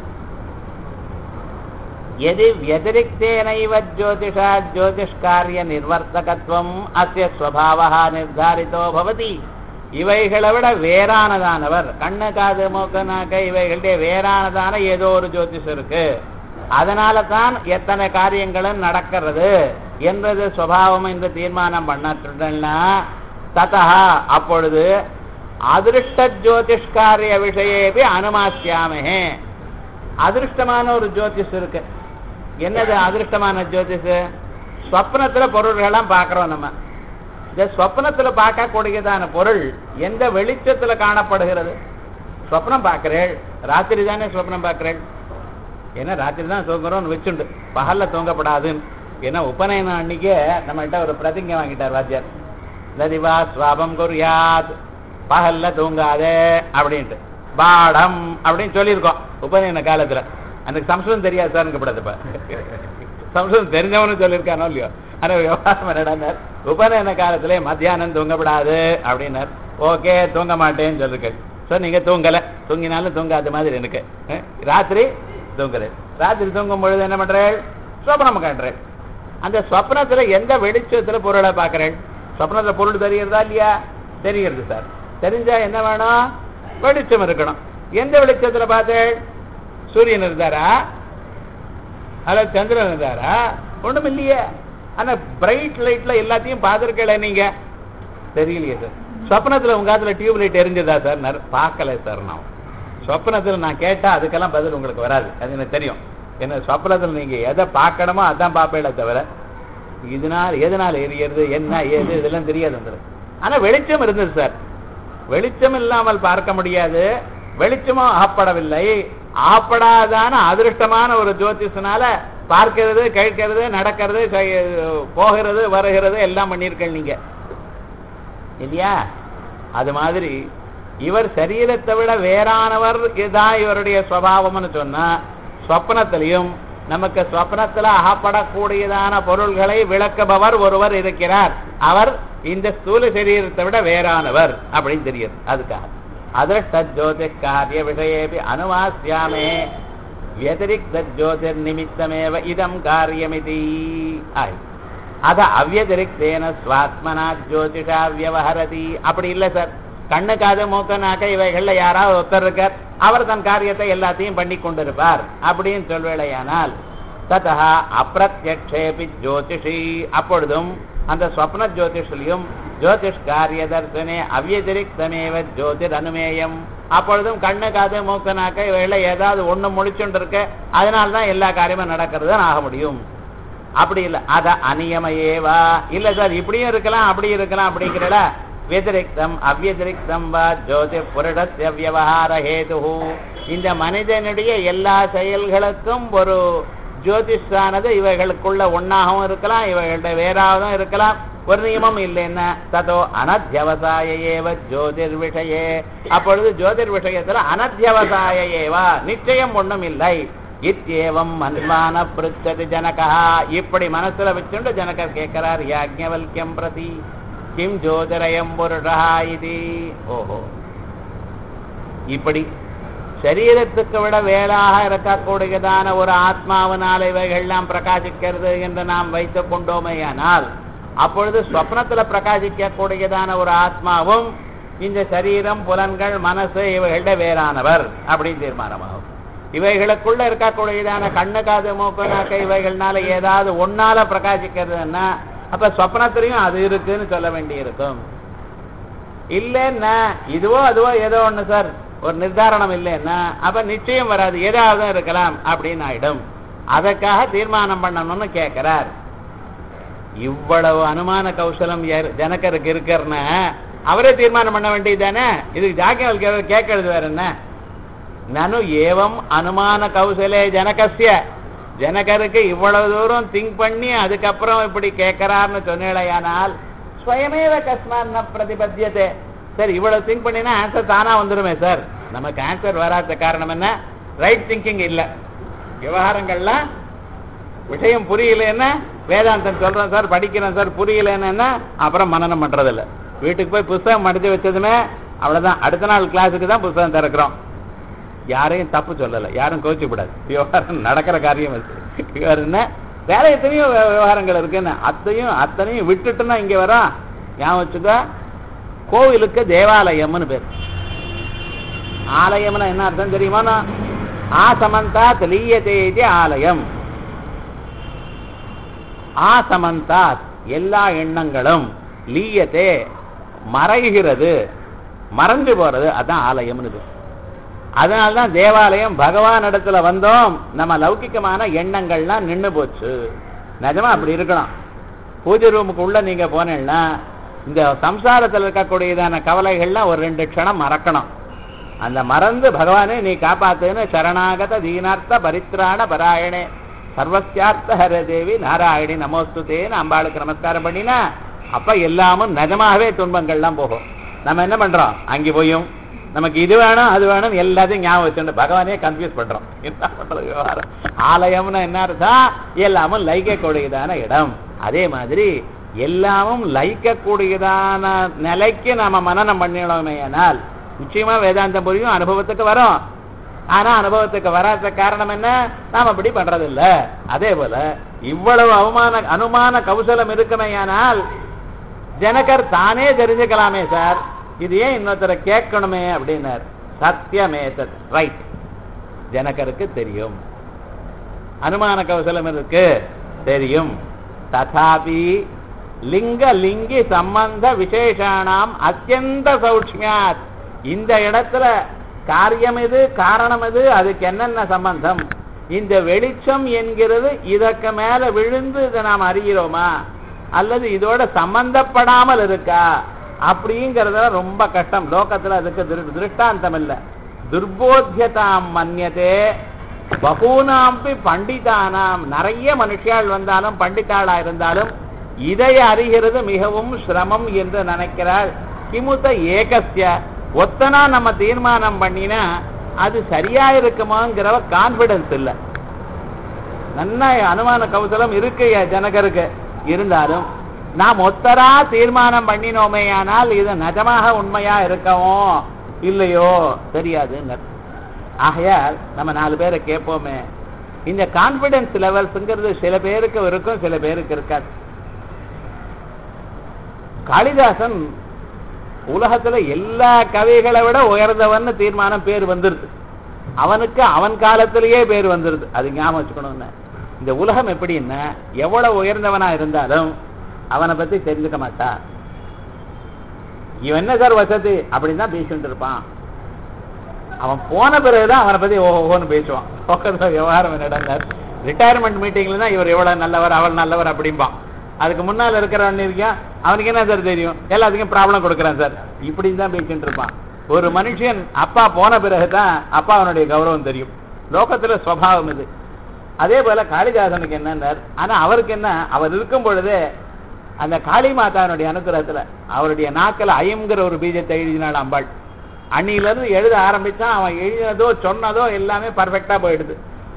எதி வதிரிக்தேனைவ ஜோதிஷா ஜோதிஷ் காரிய நிர்வர்த்தகத்துவம் அஸ்ய ஸ்வபாவஹ நிர்தாரிதோ பவதி, இவைகளை விட வேறானதானவர், கண்ணு காது மூக்கு நாக்கு இவைகளுடைய வேறானதான ஏதோ ஒரு ஜோதிஷ் இருக்கு, அதனால தான் எத்தனை காரியங்களும் நடக்கிறது என்றது சுபாவம் என்று தீர்மானம் பண்ணா ததா அப்பொழுது அதிருஷ்ட ஜோதிஷ்காரிய விஷயேபி அனுமாசியாமே, அதிருஷ்டமான ஒரு ஜோதிஷ் இருக்கு. என்னது அதிருஷ்டமான ஜோதிஷ்? ஸ்வப்னத்துல பொருள்கள்லாம் பார்க்கிறோம் நம்ம. இந்த ஸ்வப்னத்துல பார்க்கக்கூடியதான பொருள் எந்த வெளிச்சத்துல காணப்படுகிறது? ஸ்வப்னம் பார்க்கிறேள், ராத்திரி தானே ஸ்வப்னம் பார்க்கிறேள், ஏன்னா ராத்திரி தான் தூங்குறோம்னு வச்சுண்டு பகல்ல தூங்கப்படாதுன்னு. ஏன்னா உபநயனம் அன்னைக்கே நம்மகிட்ட ஒரு பிரதிங்க வாங்கிட்டார் வாத்தியார், லதிவா ஸ்வாபம் குறியாத், பகல்ல தூங்காதே அப்படின்ட்டு, பாடம் அப்படின்னு சொல்லியிருக்கோம் உபநயன காலத்துல. அந்த சம்ஸ்கிருதம் தெரியாது சார் கூடாதுப்பா, சம்ஸ்கிருதம் தெரிஞ்சவனு சொல்லியிருக்கானோ இல்லையோ, ஆனா விவகாரம் என்னடார், உபநயன காலத்திலே மத்தியானம் தூங்கப்படாது அப்படின்னார். ஓகே தூங்க மாட்டேன்னு சொல்லிருக்கேன். ஸோ நீங்க தூங்கலை, தூங்கினாலும் தூங்காத மாதிரி எனக்கு. ராத்திரி தூங்குறது, ராத்திரி தூங்கும் பொழுது என்ன பண்றேன், சொப்னம் காட்டுறேன். அந்த சொப்னத்துல எந்த வெளிச்சத்துல பொருளை பார்க்கறேன்? சொப்னத்துல பொருள் தெரிகிறதா இல்லையா? தெரிகிறது சார். தெரிஞ்சா என்ன வேணும்? வெளிச்சம் இருக்கணும். எந்த வெளிச்சத்துல பார்த்தேன்? சூரியன் இருந்தாரா அல்ல சந்திரன் இருந்தாரா? ஒண்ணும் இல்லையே. ஆனா பிரைட் லைட்ல எல்லாத்தையும் பார்த்துருக்கல நீங்க, தெரியலையே சார். சொப்னத்துல உங்க காலத்துல டியூப் லைட் எரிஞ்சதா சார்? பார்க்கல சார். நான் சொப்னத்துல நான் கேட்டா அதுக்கெல்லாம் பதில் உங்களுக்கு வராது, அது எனக்கு தெரியும். என்ன சொப்னத்துல நீங்க எதை பார்க்கணுமோ அதான் பார்ப்பேல தவிர இதனால் எதனால எரியறது என்ன ஏது இதெல்லாம் தெரியாது உங்களுக்கு. ஆனா வெளிச்சம் இருந்தது சார். வெளிச்சம் இல்லாமல் பார்க்க முடியாது. வெளிச்சமும் ஆப்படவில்லை. ஆப்படாதான அதிருஷ்டமான ஒரு ஜோதிஷனால பார்க்கிறது, கேட்கிறது, நடக்கிறது, போகிறது, வருகிறது எல்லாம் பண்ணியிருக்க நீங்க இல்லையா? அது மாதிரி இவர் சரீரத்தை விட வேறானவர் இதுதான் இவருடைய சுவாவம்னு சொன்னா, சொப்னத்திலையும் நமக்கு சொப்னத்துல அகப்படக்கூடியதான பொருள்களை விளக்குபவர் ஒருவர் இருக்கிறார். அவர் இந்த ஸ்தூல சரீரத்தை விட வேறானவர் அப்படின்னு தெரியுது. அதுக்காக அதிருஷ்ட ஜோதிஷ் காரிய விஷயேபி அனுவாஸ்யாமே व्यतिरिक्त ज्योतिर्निमित्तमेव इदं कार्यमिति आयि अद अव्यतिरिक्तेन स्वात्मना ज्योतिषा व्यवहरति அப்படி இல்ல சார். கண்ணு காது மூக்கு நாக்கு இவைகள்ல யாராவது ஒருத்தர் இருக்கார், அவர் தன் காரியத்தை எல்லாத்தையும் பண்ணி கொண்டிருப்பார் அப்படின்னு சொல்வேளையானால் ததா அப்பிரத்யக்ஷேபி ஜோதிஷி, அப்பொழுதும் அந்த ஸ்வப்ன ஜோதிஷிலையும் ஜோதிஷ் காரிய தர்சனே அவ்யதிரிக்தமேவ ஜோதிர் அனுமேயம், அப்பொழுதும் கண்ணு காது மூக்கு நாக்க இவைகள ஏதாவது ஒண்ணு முடிச்சுட்டு இருக்க, அதனால்தான் எல்லா காரியமும் நடக்கிறதுன்னு ஆக முடியும். அப்படி இல்லை. அத அநியமையேவா இல்ல சார், இப்படியும் இருக்கலாம் அப்படி இருக்கலாம் அப்படிங்கிறல व्यतिरिक्तम अव्यतिरिक्तम वा ज्योति पुरुषस्य व्यवहार हेतु, இந்த மனிதனுடைய எல்லா செயல்களுக்கும் ஒரு ஜோதிஷானது இவைகளுக்குள்ள ஒன்னாகவும் இருக்கலாம், இவைகளுடைய வேறாவதும் இருக்கலாம், ஒரு நியமம் இல்லைன்னா ததோ அனத்தியவசாய ஏவ ஜோதிர் விஷயே, அப்பொழுது ஜோதிர் விஷயத்துல அனத்தியவசாய ஏவா நிச்சயம் ஒண்ணும் இல்லை. இத்யேவம் மன்மான பிருச்சதி ஜனகா, இப்படி மனசுல வச்சுண்டு ஜனகர் கேட்கிறார் யாஜ்ஞவல்க்யம் பிரதி கிம் ஜோதிரயம் புருஷா இது. ஓஹோ, இப்படி சரீரத்துக்கு விட வேளாக இருக்கக்கூடியதான ஒரு ஆத்மாவினால் இவைகள்லாம் பிரகாசிக்கிறது என்று நாம் வைத்துக் கொண்டோமேயானால், அப்பொழுது ஸ்வப்னத்துல பிரகாசிக்க கூடியதான ஒரு ஆத்மாவும் இந்த சரீரம் புலன்கள் மனசு இவைகள வேறானவர் அப்படின்னு தீர்மானமாகும். இவைகளுக்குள்ள இருக்கக்கூடியதான கண்ணு காது மூக்கு நாக்க இவைகள்னால ஏதாவது ஒன்னால பிரகாசிக்கிறதுன்னா அப்ப சொப்னத்திலையும் அது இருக்குன்னு சொல்ல வேண்டி இருக்கும். இல்லைன்னா இதுவோ அதுவோ ஏதோ ஒண்ணு சார், ஒரு நிர்தாரணம் இல்லைன்னா அப்ப நிச்சயம் வராது, ஏதாவது இருக்கலாம் அப்படின்னு ஆயிடும். அதற்காக தீர்மானம் பண்ணணும்னு கேட்கிறார். இவ்வளவு அனுமான கௌசலம் ஜனகருக்கு இருக்கிறன்னு அவரே தீர்மானம் பண்ண வேண்டியது தானே. இதுக்கு ஜாக்கியம் கேட்கறது வேற என்ன? நனு ஏவம் அனுமான கௌசலே ஜனகஸ்ய, ஜனகருக்கு இவ்வளவு தூரம் திங்க் பண்ணி அதுக்கப்புறம் இப்படி கேட்கிறார்னு சொன்னேடையானால் ஸ்வயமேவ கஸ்மான் ந பிரதிபத்தியதே. சார் இவ்வளவு திங்க் பண்ணினா ஆன்சர் தானா வந்துருமே சார். நமக்கு ஆன்சர் வராத காரணம் என்ன? ரைட் திங்கிங் இல்லை. விவகாரங்கள்லாம் விஷயம் புரியலன்னா வேதாந்தம் சொல்றேன் சார், படிக்கிறேன் சார், புரியலன்னா அப்புறம் மனனம் பண்றதில்லை. வீட்டுக்கு போய் புஸ்தகம் மடிச்சு வச்சதுமே அவ்வளவுதான், அடுத்த நாள் கிளாஸுக்கு தான் புஸ்தகம் திறக்கிறோம். யாரையும் தப்பு சொல்லலை, யாரும் கோச்சிக்கூடாது. விவகாரம் நடக்கிற காரியம் என்ன, வேற எத்தனையோ விவகாரங்கள் இருக்குன்னு அத்தையும் அத்தனையும் விட்டுட்டுன்னா இங்க வர ஞாபகம் வச்சுக்க. கோவிலுக்கு தேவாலயம்னு பேர். ஆலயம்னா என்ன அர்த்தம் தெரியுமா? ஆசமந்தாத் லீயதே ஆலயம். ஆசமந்தாத் எல்லா எண்ணங்களும் லீயத்தே மறைகிறது, மறைஞ்சு போறது, அதான் ஆலயம்னு பேர். அதனால்தான் தேவாலயம் பகவான் இடத்துல வந்தோம், நம்ம லௌகிக்கமான எண்ணங்கள்லாம் நின்று போச்சு. நிஜமா அப்படி இருக்கணும். பூஜை ரூமுக்கு உள்ள நீங்க போனீங்கன்னா இந்த சம்சாரத்தில் இருக்கக்கூடியதான கவலைகள்லாம் ஒரு ரெண்டு க்ஷணம் மறக்கணும். அந்த மறந்து பகவானே நீ காப்பாத்துன்னு சரணாகத தீனார்த்த பரித்ராண பராயணே சர்வசியார்த்த ஹர தேவி நாராயணி நமோஸ்துதேன்னு அம்பாளுக்கு நமஸ்காரம் பண்ணினா அப்ப எல்லாமும் நிஜமாகவே துன்பங்கள்லாம் போகும். நம்ம என்ன பண்றோம், அங்கே போயும் நமக்கு இது வேணும் அது வேணும் எல்லாத்தையும் ஞாபகம் வச்சுட்டு பகவானே கன்ஃபியூஸ் பண்றோம். என்ன பண்றது விவகாரம்? ஆலயம்னு என்ன அர்த்தம்? எல்லாமும் லைக்க கூடியதான இடம். அதே மாதிரி எல்லாமும் லயிக்கக்கூடியதான நிலைக்கு நாம மனனம் பண்ணினோமேயானால் நிச்சயமா வேதாந்தம் புரியும், அனுபவத்துக்கு வரும். ஆனா அனுபவத்துக்கு வராத காரணம் என்ன? நாம அப்படி பண்றதில்ல. அதே போல இவ்வளவு அவமான அனுமான கௌசலம் இருக்குமேயானால் ஜனகர் தானே தெரிஞ்சுக்கலாமே சார், இது ஏன் இன்னொருத்தரை கேட்கணுமே அப்படின்னார். சத்தியமேதத், ரைட். ஜனகருக்கு தெரியும், அனுமான கௌசலம் இருக்கு, தெரியும். ததாபி லிங்க லிங்கி சம்பந்த விசேஷானாம் அத்தியந்த சௌட்சியாத், இந்த இடத்துல காரியம் எது, காரணம் எது, அதுக்கு என்னென்ன சம்பந்தம், இந்த வெளிச்சம் என்கிறது இதற்கு மேல விழுந்து இதை நாம் அறிகிறோமா அல்லது இதோட சம்பந்தப்படாமல் இருக்கா அப்படிங்கறத ரொம்ப கஷ்டம். லோகத்துல அதுக்கு திருஷ்டாந்தம் இல்ல. துர்போத்தியதாம் மன்யதே பகூனாம்பி பண்டிதானாம், நிறைய மனுஷியாள் வந்தாலும் பண்டிதாளா இருந்தாலும் இதை அறிகிறது மிகவும் சிரமம் என்று நினைக்கிறாள். கிமுத ஏகஸ்ய, ஒத்தனா நம்ம தீர்மானம் பண்ணினா அது சரியா இருக்குமாங்கிற கான்பிடன்ஸ் இல்ல. நன்னா அனுமான கௌசலம் இருக்கு ஜனகருக்கு, இருந்தாலும் நாம் ஒத்தரா தீர்மானம் பண்ணினோமே ஆனால் இது நிஜமாக உண்மையா இருக்கவும் இல்லையோ தெரியாது. ஆகையால் நம்ம நாலு பேரை கேட்போமே, இந்த கான்பிடன்ஸ் லெவல்ஸ்ங்கிறது சில பேருக்கு இருக்கும், சில பேருக்கு இருக்காது. காளிதாசன் உலகத்துல எல்லா கவிகளை விட உயர்ந்தவன் தீர்மானம் பேர் வந்துருது. அவனுக்கு அவன் காலத்திலேயே பேர் வந்துருது. அது ஞாபகம் வச்சுக்கணும்னு. இந்த உலகம் எப்படின்னா எவ்வளவு உயர்ந்தவனா இருந்தாலும் அவனை பத்தி தெரிஞ்சுக்க மாட்டான். இவன் என்ன சார் வசதி அப்படின்னு தான் பேசிட்டு இருப்பான். அவன் போன பிறகுதான் அவனை பத்தி ஓஹோன்னு பேசுவான். விவகாரம் என்னடா, ரிட்டையர்மெண்ட் மீட்டிங்ல தான் இவர் எவ்வளவு நல்லவர் அவள் நல்லவர் அப்படிம்பான். அதுக்கு முன்னால இருக்கிறவன் இருக்கான், அவனுக்கு என்ன சார் தெரியும், எல்லாத்துக்கும் ப்ராப்ளம் கொடுக்குறான் சார், இப்படின்னு தான் பேசிட்டு இருப்பான். ஒரு மனுஷன் அப்பா போன பிறகுதான் அப்பா அவனுடைய கௌரவம் தெரியும். லோகத்துல சுவாவம் இது. அதே போல காளிதாசனுக்கு என்னன்னார், ஆனா அவருக்கு என்ன, அவர் இருக்கும் பொழுதே அந்த காளி மாதாவுடைய அனுகிரகத்துல அவருடைய நாக்கில் அயம்ங்கிற ஒரு பீஜத்தை எழுதினாள் அம்பாள். அன்னில இருந்து எழுத ஆரம்பிச்சான். அவன் எழுதினதோ சொன்னதோ எல்லாமே பர்ஃபெக்டா போயிடுது.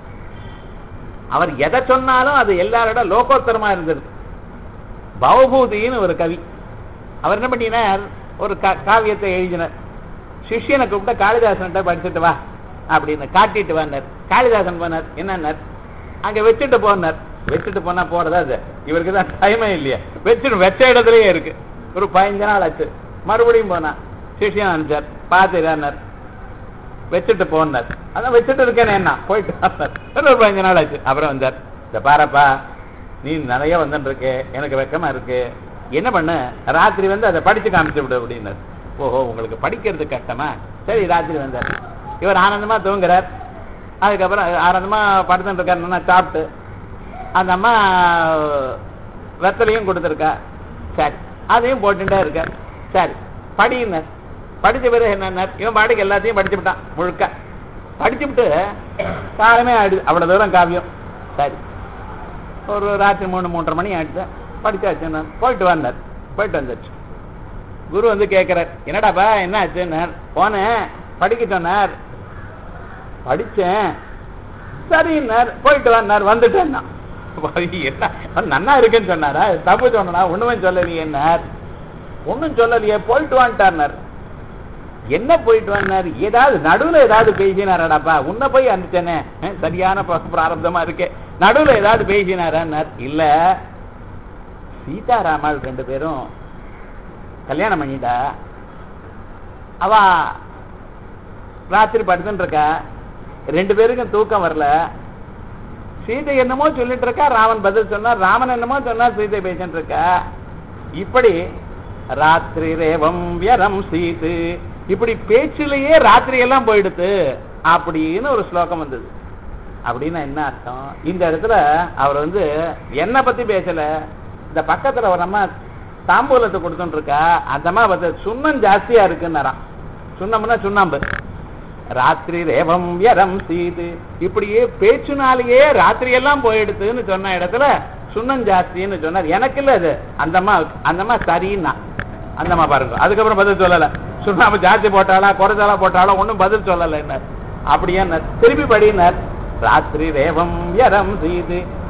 அவர் எதை சொன்னாலும் அது எல்லாரோட லோகோத்தரமா இருந்தது. பவபூதின்னு ஒரு கவி, அவர் என்ன பண்ணினார், ஒரு காவியத்தை எழுதினார். சிஷ்யனை கூப்பிட்டு காளிதாசன்கிட்ட படிச்சுட்டு வா அப்படின்னு காட்டிட்டு வந்தார். காளிதாசன் போனார். என்னன்னார், அங்க வச்சுட்டு போனார். வச்சுட்டு போனா போறதா அது, இவருக்கு தான் டைமே இல்லையா, வச்சுட்டு வச்ச இடத்துலயே இருக்கு. ஒரு பதினஞ்சு நாள் ஆச்சு. மறுபடியும் போனா சிஷ்யன் அனுப்பிச்சார். பார்த்துறார், வச்சுட்டு போனார். அதான் வச்சுட்டு இருக்கேன்னு என்ன போயிட்டு வந்தார். ஒரு பதினஞ்சு நாள் ஆச்சு. அப்புறம் வந்தார். இந்த பாரப்பா, நீ நிறைய வந்துட்டு இருக்கு, எனக்கு வெக்கமா இருக்கு, என்ன பண்ண, ராத்திரி வந்து அதை படிச்சு காமிச்சு விடு அப்படின்னாரு. ஓஹோ, உங்களுக்கு படிக்கிறது கஷ்டமா, சரி ராத்திரி வந்தார். இவர் ஆனந்தமா தூங்குறார். அதுக்கப்புறம் ஆனந்தமா படுத்துட்டு இருக்காரு. சாப்பிட்டு அந்த அம்மா வெத்தலையும் கொடுத்துருக்கா. சரி, அதையும் போட்டுட்டே இருக்க. சரி படினார். படிச்ச பிறகு என்ன, இவன் பாட்டுக்கு எல்லாத்தையும் படிச்சு விட்டான் முழுக்க. படிச்சு விட்டு காலமே ஆயிடுது. அவ்வளவு தூரம் காவியம். சரி, ஒரு ராத்திரி மூணு மூன்றரை மணி ஆயிடுச்சு. படிச்சாச்சு. போயிட்டு வந்தார். போயிட்டு வந்துச்சு. குரு வந்து கேட்கிறார், என்னடாப்பா என்ன ஆச்சுன்னார். போனேன், படிக்க சொன்னார், படிச்சேன். சரின்னார். போயிட்டு வந்தார். வந்துட்டேன்னா என்ன நன்னா இருக்குன்னு சொன்னாரா, தப்பு சொன்னா, ஒண்ணுமே சொல்லலையே. என்னார், ஒன்னும் சொல்லலையே, போயிட்டு வான்ட்டார். என்ன போயிட்டு வந்தார், ஏதாவது நடுவுல ஏதாவது பேசினாராடாப்பா, உன்னை போய் அனுப்பிச்சேனே, சரியான பிராரப்தமா இருக்கே, நடுவுல ஏதாவது பேசினாரான்னார். இல்ல, சீதாராமாள் ரெண்டு பேரும் கல்யாணம் பண்ணிட்டா. அவ ராத்திரி படுத்துட்டு இருக்கா. ரெண்டு பேருக்கும் தூக்கம் வரல. சீதை என்னமோ சொல்லிட்டு இருக்கா, ராமன் பதில் சொன்னார். ராமன் என்னமோ சொன்னார், சீதை பேசிட்டு இருக்கா. இப்படி ராத்திரி ரேவம் வியரம் சீது, இப்படி பேச்சிலேயே ராத்திரி எல்லாம் போயிடுது அப்படின்னு ஒரு ஸ்லோகம் வந்தது. அப்படின்னா என்ன அர்த்தம், இந்த இடத்துல அவர் வந்து என்ன பத்தி பேசல, இந்த பக்கத்துல ஒரு அம்மா தாம்பூலத்தை கொடுத்துட்டு இருக்கா, அந்த அம்மா பார்த்து சுண்ணம் ஜாஸ்தியா இருக்குன்னாராம். சுண்ணம்னா சுண்ணாம்பு. ராத்திரி ரேவம் வியரம் சீது, இப்படியே பேச்சுனாலேயே ராத்திரி எல்லாம் போயிடுதுன்னு சொன்ன இடத்துல சுண்ணம் ஜாஸ்தின்னு சொன்னார். எனக்கு இல்ல அது, அந்த அம்மா அந்த அம்மா சரின்னா அந்த அம்மா பாருங்க. அதுக்கப்புறம் பதில் சொல்லல. சுண்ணாம்பு ஜாஸ்தி போட்டாளா குறைச்சாலா போட்டாலும் ஒன்னும் பதில் சொல்லல. என்ன அப்படியே திருப்பி படினார். ராத்திரி ரேவம் வியரம் சீது,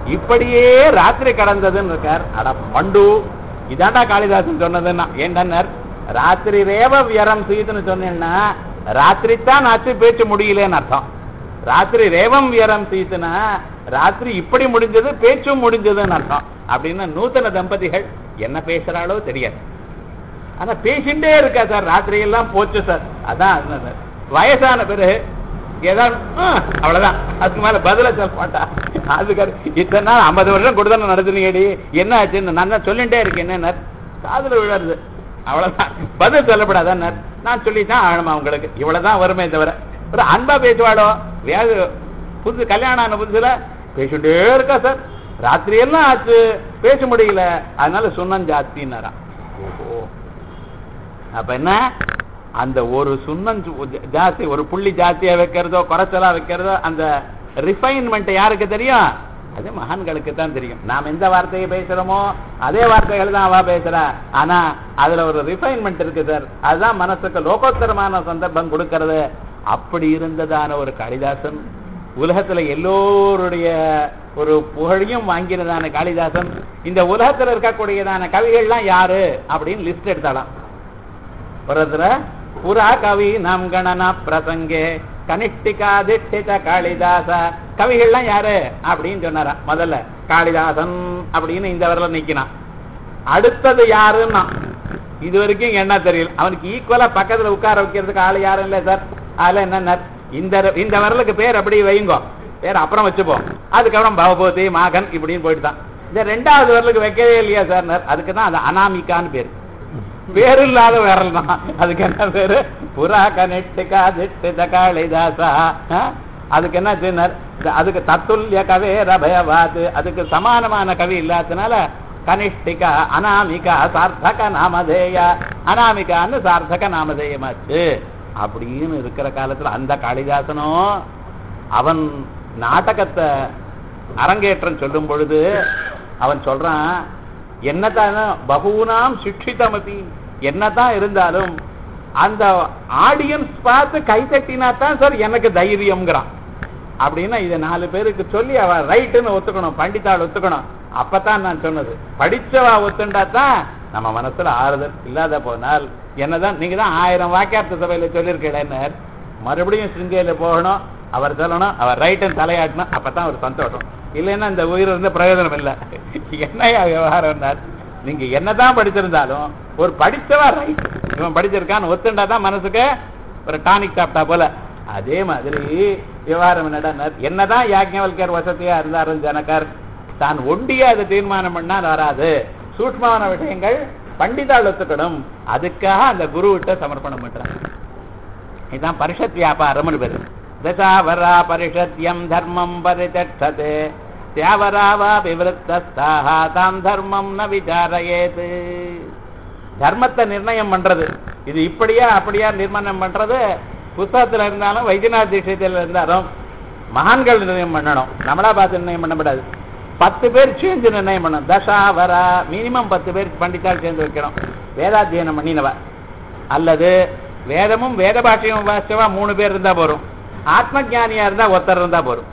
இப்படியே ராத்திரி கடந்ததுன்னு இருக்கார். அட பண்டு, இதாண்டா காளிதாசன் சொன்னதுன்னா ஏன்டா ராத்திரி ரேவ வியரம் சீதுன்னு சொன்னேன்னா ராத்திரி தான் ஆச்சு பேச்சு முடியலன்னு அர்த்தம். ராத்திரி ரேவம் வியரம் சீத்துனா ராத்திரி இப்படி முடிஞ்சது பேச்சும் முடிஞ்சதுன்னு அர்த்தம். அப்படின்னா நூத்தன தம்பதிகள் என்ன பேசுறாளோ தெரியாது, ஆனா பேசிட்டே இருக்கா சார். ராத்திரி எல்லாம் போச்சு சார். அதான் வயசான பிறகு ஏதாவது அவ்வளவுதான், அதுக்கு மேல பதில சொல்ல மாட்டா. அதுக்கு இத்தனை நாள் ஐம்பது வருஷம் கொடுத்தான நடத்துனீங்கடி, என்ன ஆச்சுன்னு நான் தான் சொல்லிட்டே இருக்கேன். என்ன காதுல விழாது, அவ்வளவுதான், பதில் சொல்லப்படாதான். நான் சொல்லித்தான் ஆழமா உங்களுக்கு இவ்வளவுதான் வருமே தவிர ஒரு அன்பா பேசுவாளோ. வேறு புதுசு கல்யாணம் ஆன புதுசுல பேசிட்டே இருக்கா சார். ராத்திரி எல்லாம் ஆச்சு பேச முடியல, அதனால சுண்ணம் ஜாஸ்தின்னாராம். ஓஹோ, அப்ப என்ன அந்த ஒரு சுண்ணம் ஜாஸ்தி, ஒரு புள்ளி ஜாஸ்தியா வைக்கிறதோ குறைச்சலா வைக்கிறதோ அந்த ரிஃபைன்மெண்ட் யாருக்கு தெரியும்? அது மகான்களுக்கு தான் தெரியும். நாம் எந்த வார்த்தையை பேசுறோமோ அதே வார்த்தைகள் தான் அவ பேசுறா, ஆனா அதுல ஒரு ரிஃபைன்மெண்ட் இருக்கு சார். அதுதான் மனசுக்கு லோகோத்தரமான சந்தர்ப்பம் கொடுக்கறது. அப்படி இருந்ததான ஒரு காளிதாசன், உலகத்துல எல்லோருடைய ஒரு புகழையும் வாங்கினதான காளிதாசன், இந்த உலகத்துல இருக்கக்கூடியதான கவிகள்லாம் யாரு அப்படின்னு லிஸ்ட் எடுத்தாலாம். ஒரு புறா கவி நம் கணனா பிரசங்கே கனிஷ்டிகாதிஷ்டித காளிதாச, கவிகள்லாம் யாரு அப்படின்னு சொன்னாரா. முதல்ல காளிதாசன் அப்படின்னு இந்த வரல நிக்கிறான். அடுத்தது யாருன்னா இது வரைக்கும் என்ன தெரியல. அவனுக்கு ஈக்குவலா பக்கத்துல உட்கார வைக்கிறதுக்கு ஆளு யாரும் இல்லை சார். அதுல என்ன இந்த இந்த வரலுக்கு பேர் அப்படி வைங்கோ, பேர் அப்புறம் வச்சுப்போம். அதுக்கப்புறம் பவபூதி மாகன் இப்படின்னு போயிட்டுதான். இந்த ரெண்டாவது வரலுக்கு வைக்கவே இல்லையா சார்? அதுக்குதான் அது அனாமிகான்னு பேரு, பேரு இல்லாத விரல் தான். அதுக்கு என்ன பேரு? புறா கனிஷ்டிகா திஷ்டித காளிதாசா. அதுக்கு என்ன சொன்னார்? அதுக்கு தத்துல்ய கவே ரபயவாது, அதுக்கு சமானமான கவி இல்லாதனால கனிஷ்டிகா அனாமிகா சார்த்தக நாமதேய, அனாமிகான்னு சார்த்தக நாமதேயமாச்சு. அப்படின்னு இருக்கிற காலத்துல அந்த காளிதாசனும் அவன் நாடகத்தை அரங்கேற்றம் சொல்லும் பொழுது அவன் சொல்றான், என்னதான் பகுனாம் சிக்ஷிதமதி, என்னதான் இருந்தாலும் அந்த ஆடியன்ஸ் பார்த்து கை தட்டினா தான் சார் எனக்கு தைரியம்ங்கிறான். அப்படின்னா இதை நாலு பேருக்கு சொல்லி அவ ரைட்டுன்னு ஒத்துக்கணும், பண்டிதாள் ஒத்துக்கணும். அப்பதான் நான் சொன்னது, படிச்சவா ஒத்துண்டா தான் நம்ம மனசுல ஆறுதல். இல்லாத போனால் என்னதான் நீங்க தான் ஆயிரம் வாக்கியார்த்த சபையில சொல்லியிருக்கேன்னு மறுபடியும் சிங்கையில போகணும், அவர் சொல்லணும், அவர் ரைட்டுன்னு தலையாட்டணும், அப்பதான் ஒரு சந்தோஷம். இல்லைன்னா இந்த உயிர் இருந்து பிரயோஜனம் இல்லை. என்னையா விவகாரம்? நீங்க என்னதான் படிச்சிருந்தாலும் ஒரு படிச்சவா ரைட், இவன் படிச்சிருக்கான்னு ஒத்துண்டா தான் மனசுக்கு ஒரு டானிக் சாப்பிட்டா போல. அதே மாதிரி விவகாரம் என்னடா, என்னதான் யாஜ்ஞவல்கர் வசதியா இருந்தாரும் ஜனகர் தான் ஒண்டியா அதை தீர்மானம் பண்ணா வராது. சூட்சமான விஷயங்கள் பண்டிதாள் ஒத்துக்கணும், அதுக்காக அந்த குருவிட்ட சமர்ப்பணம் பண்றாங்க. இதுதான் பரிஷத் வியாபாரம்னு பேரு. தசாவரா பரிஷத்யம் தர்மம் பரிதட்சதே தியாவராவா விவருத்தஸ்தாஹ தாம் தர்மம் ந விசாரயேத். தர்மத்தை நிர்ணயம் பண்றது இது இப்படியா அப்படியா நிர்மாணம் பண்றது புத்தகத்துல இருந்தாலும் வைத்தியநாத தீட்சையில இருந்தாலும் மகான்கள் நிர்ணயம் பண்ணணும், நம்மளா பார்த்து நிர்ணயம் பண்ணக்கூடாது. பத்து பேர் சேர்ந்து நிர்ணயம் பண்ணணும். தசாவரா மினிமம் பத்து பேர் பண்டித்தால் சேர்ந்து வைக்கணும், வேதாத்தியனம் பண்ணினவா. அல்லது வேதமும் வேத பாஷையும் வாசிச்சவா மூணு பேர் இருந்தா போறோம், ஆத்ம ஜானியா இருந்தா ஒருத்தர் இருந்தா போறோம்.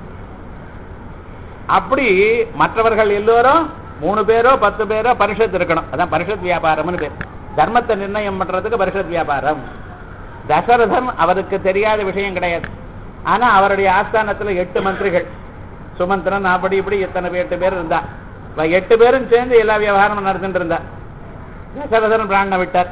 அப்படி மற்றவர்கள் எல்லோரும் மூணு பேரோ பத்து பேரோ பரிஷத் இருக்கணும். அதான் பரிஷத் வியாபாரம்னு பேர். தர்மத்தை நிர்ணயம் பண்றதுக்கு பரிஷத் வியாபாரம். தசரதன் அவருக்கு தெரியாத விஷயம் கிடையாது, ஆனா அவருடைய ஆஸ்தானத்துல எட்டு மந்திரிகள், சுமந்திரன் அப்படி இப்படி எத்தனை எட்டு பேர் இருந்தா, எட்டு பேரும் சேர்ந்து எல்லா விவகாரமும் நடந்துட்டு இருந்தா. தசரதன் பிராணனை விட்டார்.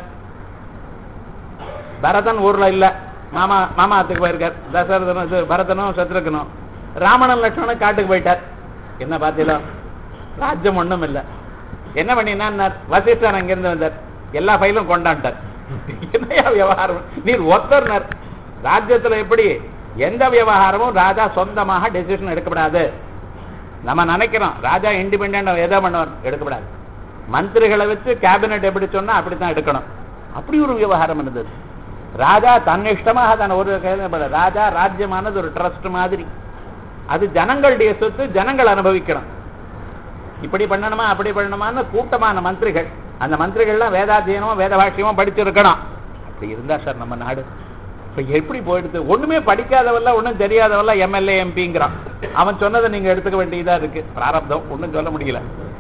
பரதன் ஊர்ல இல்ல, மாமா மாமாத்துக்கு போயிருக்கார். தசரதனும் பரதனும் சத்ருகனும். ராமணன் லட்சுமணன் காட்டுக்கு போயிட்டார். என்ன பார்த்தீங்களோ ராஜ்யம் ஒண்ணும் இல்லை. என்ன பண்ணினா வசிஷ்டர் அங்கிருந்து வந்தார், எல்லா ஃபைலும் கொண்டாண்டார். என்னையா விவகாரம் நீர் ஒத்தர்னர்? ராஜ்யத்துல எப்படி எந்த விவகாரமும் ராஜா சொந்தமாக டெசிஷன் எடுக்கப்படாது. நம்ம நினைக்கிறோம் ராஜா இண்டிபெண்டன்ட் எதை பண்ணுவார், எடுக்கப்படாது. மந்திரிகளை வச்சு கேபினெட் எப்படி சொன்னா அப்படித்தான் எடுக்கணும். அப்படி ஒரு விவகாரம் இருந்தது. ராஜா தன் இஷ்டமாக தன் ஒரு ராஜா ராஜ்யமானது ஒரு ட்ரஸ்ட் மாதிரி, அது ஜனங்களுடைய சொத்து, ஜனங்கள் அனுபவிக்கணும். இப்படி பண்ணணுமா அப்படி பண்ணணுமான்னு கூட்டமான மந்திரிகள், அந்த மந்திரிகள்லாம் வேதாத்தியனமோ வேத பாஷ்யமோ படிச்சிருக்கணும். அப்படி இருந்தா சார் நம்ம நாடு இப்ப எப்படி போயிடுது? ஒண்ணுமே படிக்காதவல்ல, ஒண்ணும் தெரியாதவல்ல எம்எல்ஏ எம்பிங்கிறான். அவன் சொன்னதை நீங்க எடுத்துக்க வேண்டியதா இருக்கு. பிராரப்தம், ஒண்ணும் சொல்ல முடியல.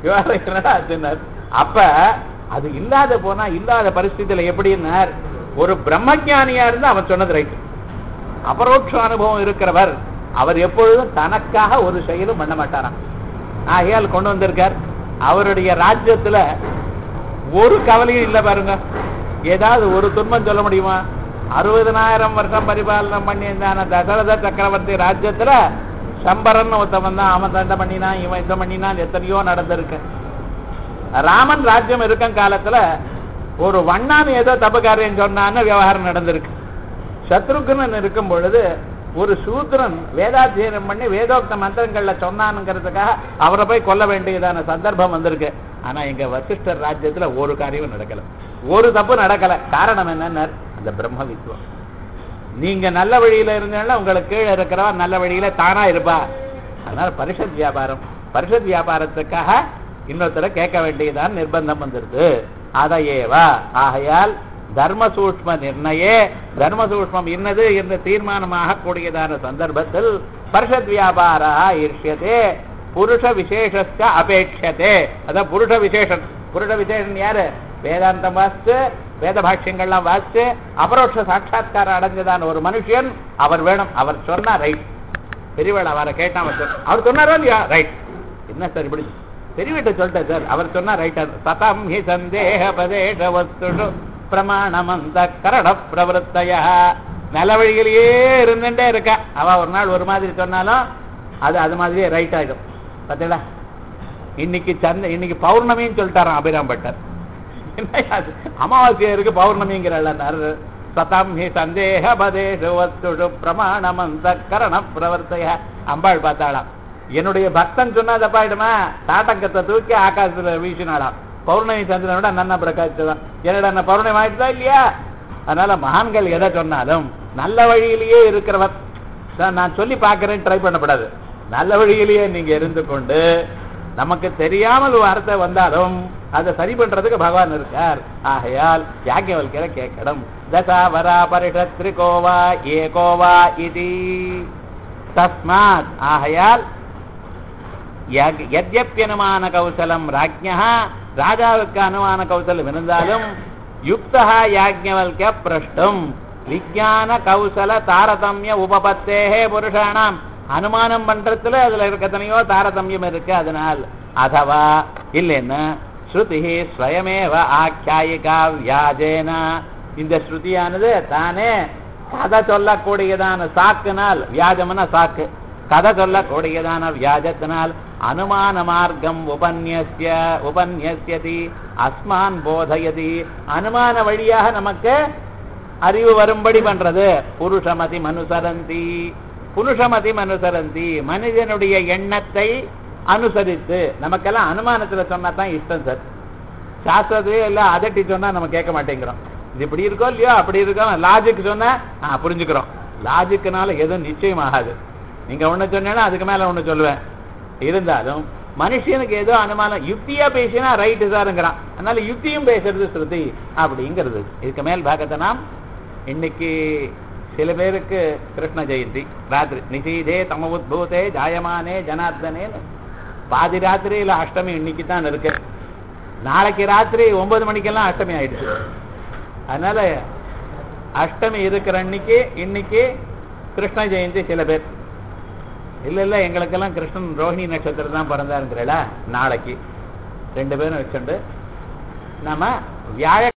அப்ப அது இல்லாத போனா இல்லாத பரிஸ்திதியில எப்படின்னார், ஒரு பிரம்மஞானியா இருந்து அவன் சொன்னது ரைட்டு. அபரோட்ச அனுபவம் இருக்கிறவர் அவர் எப்பொழுதும் தனக்காக ஒரு செயலும் பண்ண மாட்டாராம். ஆகையால் கொண்டு வந்திருக்கார். அவருடைய ராஜ்யத்துல ஒரு கவலையும் இல்லை பாருங்க. ஏதாவது ஒரு துன்பம் சொல்ல முடியுமா? அறுபதனாயிரம் வருஷம் பரிபாலனம் பண்ணியிருந்தான தசரத சக்கரவர்த்தி ராஜ்யத்துல சம்பரன் ஒருத்தவன் தான். அவன் சண்டை பண்ணினான், இவன் இதை பண்ணினான், எத்தனையோ நடந்திருக்கு. ராமன் ராஜ்யம் இருக்கும் காலத்துல ஒரு வண்ணான் ஏதோ தப்பு காரியம் சொன்னான்னு விவகாரம் நடந்திருக்கு. சத்ருகுனன் இருக்கும் பொழுது ஒரு சூத்திரன் வேதாத்தியனம் பண்ணி வேதோக்த மந்திரங்கள்ல சொன்னானுங்கிறதுக்காக அவரை போய் கொல்ல வேண்டியதான சந்தர்ப்பம் வந்திருக்கு. ஆனா எங்க வசிஷ்டர் ராஜ்யத்துல ஒரு காரியமும் நடக்கல, ஒரு தப்பு நடக்கல. காரணம் என்னன்னு, அந்த பிரம்ம வித்வம். நீங்க நல்ல வழியில இருந்தீங்கன்னா உங்களுக்கு கீழே இருக்கிறவா நல்ல வழியில தானா இருப்பா. அதனால பரிஷத் வியாபாரம், பரிஷத் வியாபாரத்துக்காக இன்னொருத்தர கேட்க வேண்டியதான் நிர்பந்தம் வந்துருது. அதையேவா ஆகையால் தர்ம சூஷ்ம நிர்ணயே, தர்ம சூஷ்மம் இன்னது என்று தீர்மானமாக கூடியதான சந்தர்ப்பத்தில் பரிஷத் வியாபார ஈர்ஷ்யதே புருஷ விசேஷஸ்ய அபேட்சதே. அதான் புருஷ விசேஷன். புருஷ விசேஷன் யாரு? வேதாந்தம் வாசிச்சு வேத பாஷ்யங்கள்லாம் வாசிச்சு அபரோட்ச சாட்சா்காரம் அடைஞ்சதான ஒரு மனுஷன் அவர் வேணும். அவர் சொன்னா ரைட். பெரியவாள் அவரை கேட்டா அவர் சொன்னாரோ இல்லையா ரைட். என்ன சார் இப்படி பெரியவிட்ட சொல்லிட்டேன் சார், அவர் சொன்னா ரைட். சதம் ஹி சந்தேக பதேஷ வஸ்து பிரமாணமந்த கரண பிரவருத்தையா. நல்ல வழிகளையே இருந்துட்டே இருக்கா. அவ ஒரு நாள் ஒரு மாதிரி சொன்னாலும் அது அது மாதிரியே ரைட் ஆயிடும். பார்த்தீங்களா? இன்னைக்கு சந்த இன்னைக்கு பௌர்ணமின்னு சொல்லிட்டாராம் அபிராம் பட்டர். அமாவாசையா இருக்கு பௌர்ணமிங்கிறார். சதம் ஹி சந்தேக பதேஷ வஸ்து பிரமாணமந்த கரண பிரவர்த்தையா. அம்பாள் பார்த்தாளாம், என்னுடைய பக்தன் சொன்னா தப்பாயிடுமா? தாட்டங்கத்தை தூக்கி ஆகாசத்துல வீசினாலாம். பௌர்ணமி சந்திரனை விட நன்னா பிரகாசிச்சுதான். என்னடா பௌர்ணமி ஆயிடுதா இல்லையா? அதனால மகான்கள் எதை சொன்னாலும் நல்ல வழியிலேயே இருக்கிறவர். நான் சொல்லி பார்க்கறேன், ட்ரை பண்ணப்படாது. நல்ல வழியிலேயே நீங்க இருந்து கொண்டு நமக்கு தெரியாமல் வார்த்தை வந்தாலும் அதை சரி பண்றதுக்கு பகவான் இருக்கார். ஆகையால் யாக்ஞவல்கியரை கேட்கணும். தசாவரா பரிஷத்ரிகோவா ஏகோவா இதி தஸ்மாத். ஆகையால் யத்யப்யனுமான கௌசலம் ராஜ்ஞா, ராஜாவுக்கு அனுமான கௌசலம் இருந்தாலும் யுக்தா யாக்ஞவல்கிய பிரஷ்டும் விஞ்ஞான கௌசல தாரதமிய உபபத்தேஹே புருஷானாம். அனுமானம் பண்றதுல அதுல இருக்கத்தனையோ தாரதமியம் இருக்கு. அதனால் அதவா இல்லைன்னா ஸ்ருதி ஸ்வயமேவ ஆக்கியாயிகா வியாஜேனா, இந்த ஸ்ருதியானது தானே கதை சொல்லக்கூடியதான சாக்குனால், வியாஜம்னா சாக்கு, கதை சொல்லக்கூடியதான வியாஜத்தினால் அனுமான மார்க்கம் உபன்யஸ்ய உபன்யஸ்யதி அஸ்மான் போதயதி, அனுமான வழியாக நமக்கு அறிவு வரும்படி பண்றது. புருஷமதி மனுசரந்தி, புருஷமதி மனுசரந்தி, மனிதனுடைய எண்ணத்தை அனுசரித்து. நமக்கெல்லாம் அனுமானத்துல சொன்னா தான் இஷ்டம் சார். சாஸ்திரத்தையோ இல்ல அதட்டி சொன்னா நம்ம கேட்க மாட்டேங்கிறோம். இது இப்படி இருக்கோ இல்லையோ அப்படி இருக்கோ. லாஜிக் சொன்னா புரிஞ்சுக்கிறோம். லாஜிக்குனால எதுவும் நிச்சயம் ஆகாது. நீங்க ஒண்ணு சொன்னா அதுக்கு மேல ஒண்ணு சொல்லுவேன். இருந்தாலும் மனுஷனுக்கு ஏதோ அனுமானம், யுக்தியா பேசினா ரைட்டு சாருங்கிறான். அதனால யுக்தியும் பேசுறது ஸ்ருதி அப்படிங்கிறது. இதுக்கு மேல் பாகத்தை நாம் இன்னைக்கு சில பேருக்கு கிருஷ்ண ஜெயந்தி ராத்திரி நிசீதே தம உத்பூதே ஜாயமானே ஜனார்தனே, பாதி ராத்திரியில அஷ்டமி இன்னைக்கு தான் இருக்கு. நாளைக்கு ராத்திரி ஒன்பது மணிக்கெல்லாம் அஷ்டமி ஆயிடுச்சு. அதனால அஷ்டமி இருக்கிற அன்னைக்கு இன்னைக்கு கிருஷ்ண ஜெயந்தி. சில பேர் இல்ல இல்ல எங்களுக்கெல்லாம் கிருஷ்ணன் ரோஹிணி நட்சத்திரம் தான் பிறந்தாருங்கிறா. நாளைக்கு ரெண்டு பேரும் வச்சுண்டு நம்ம வியாழ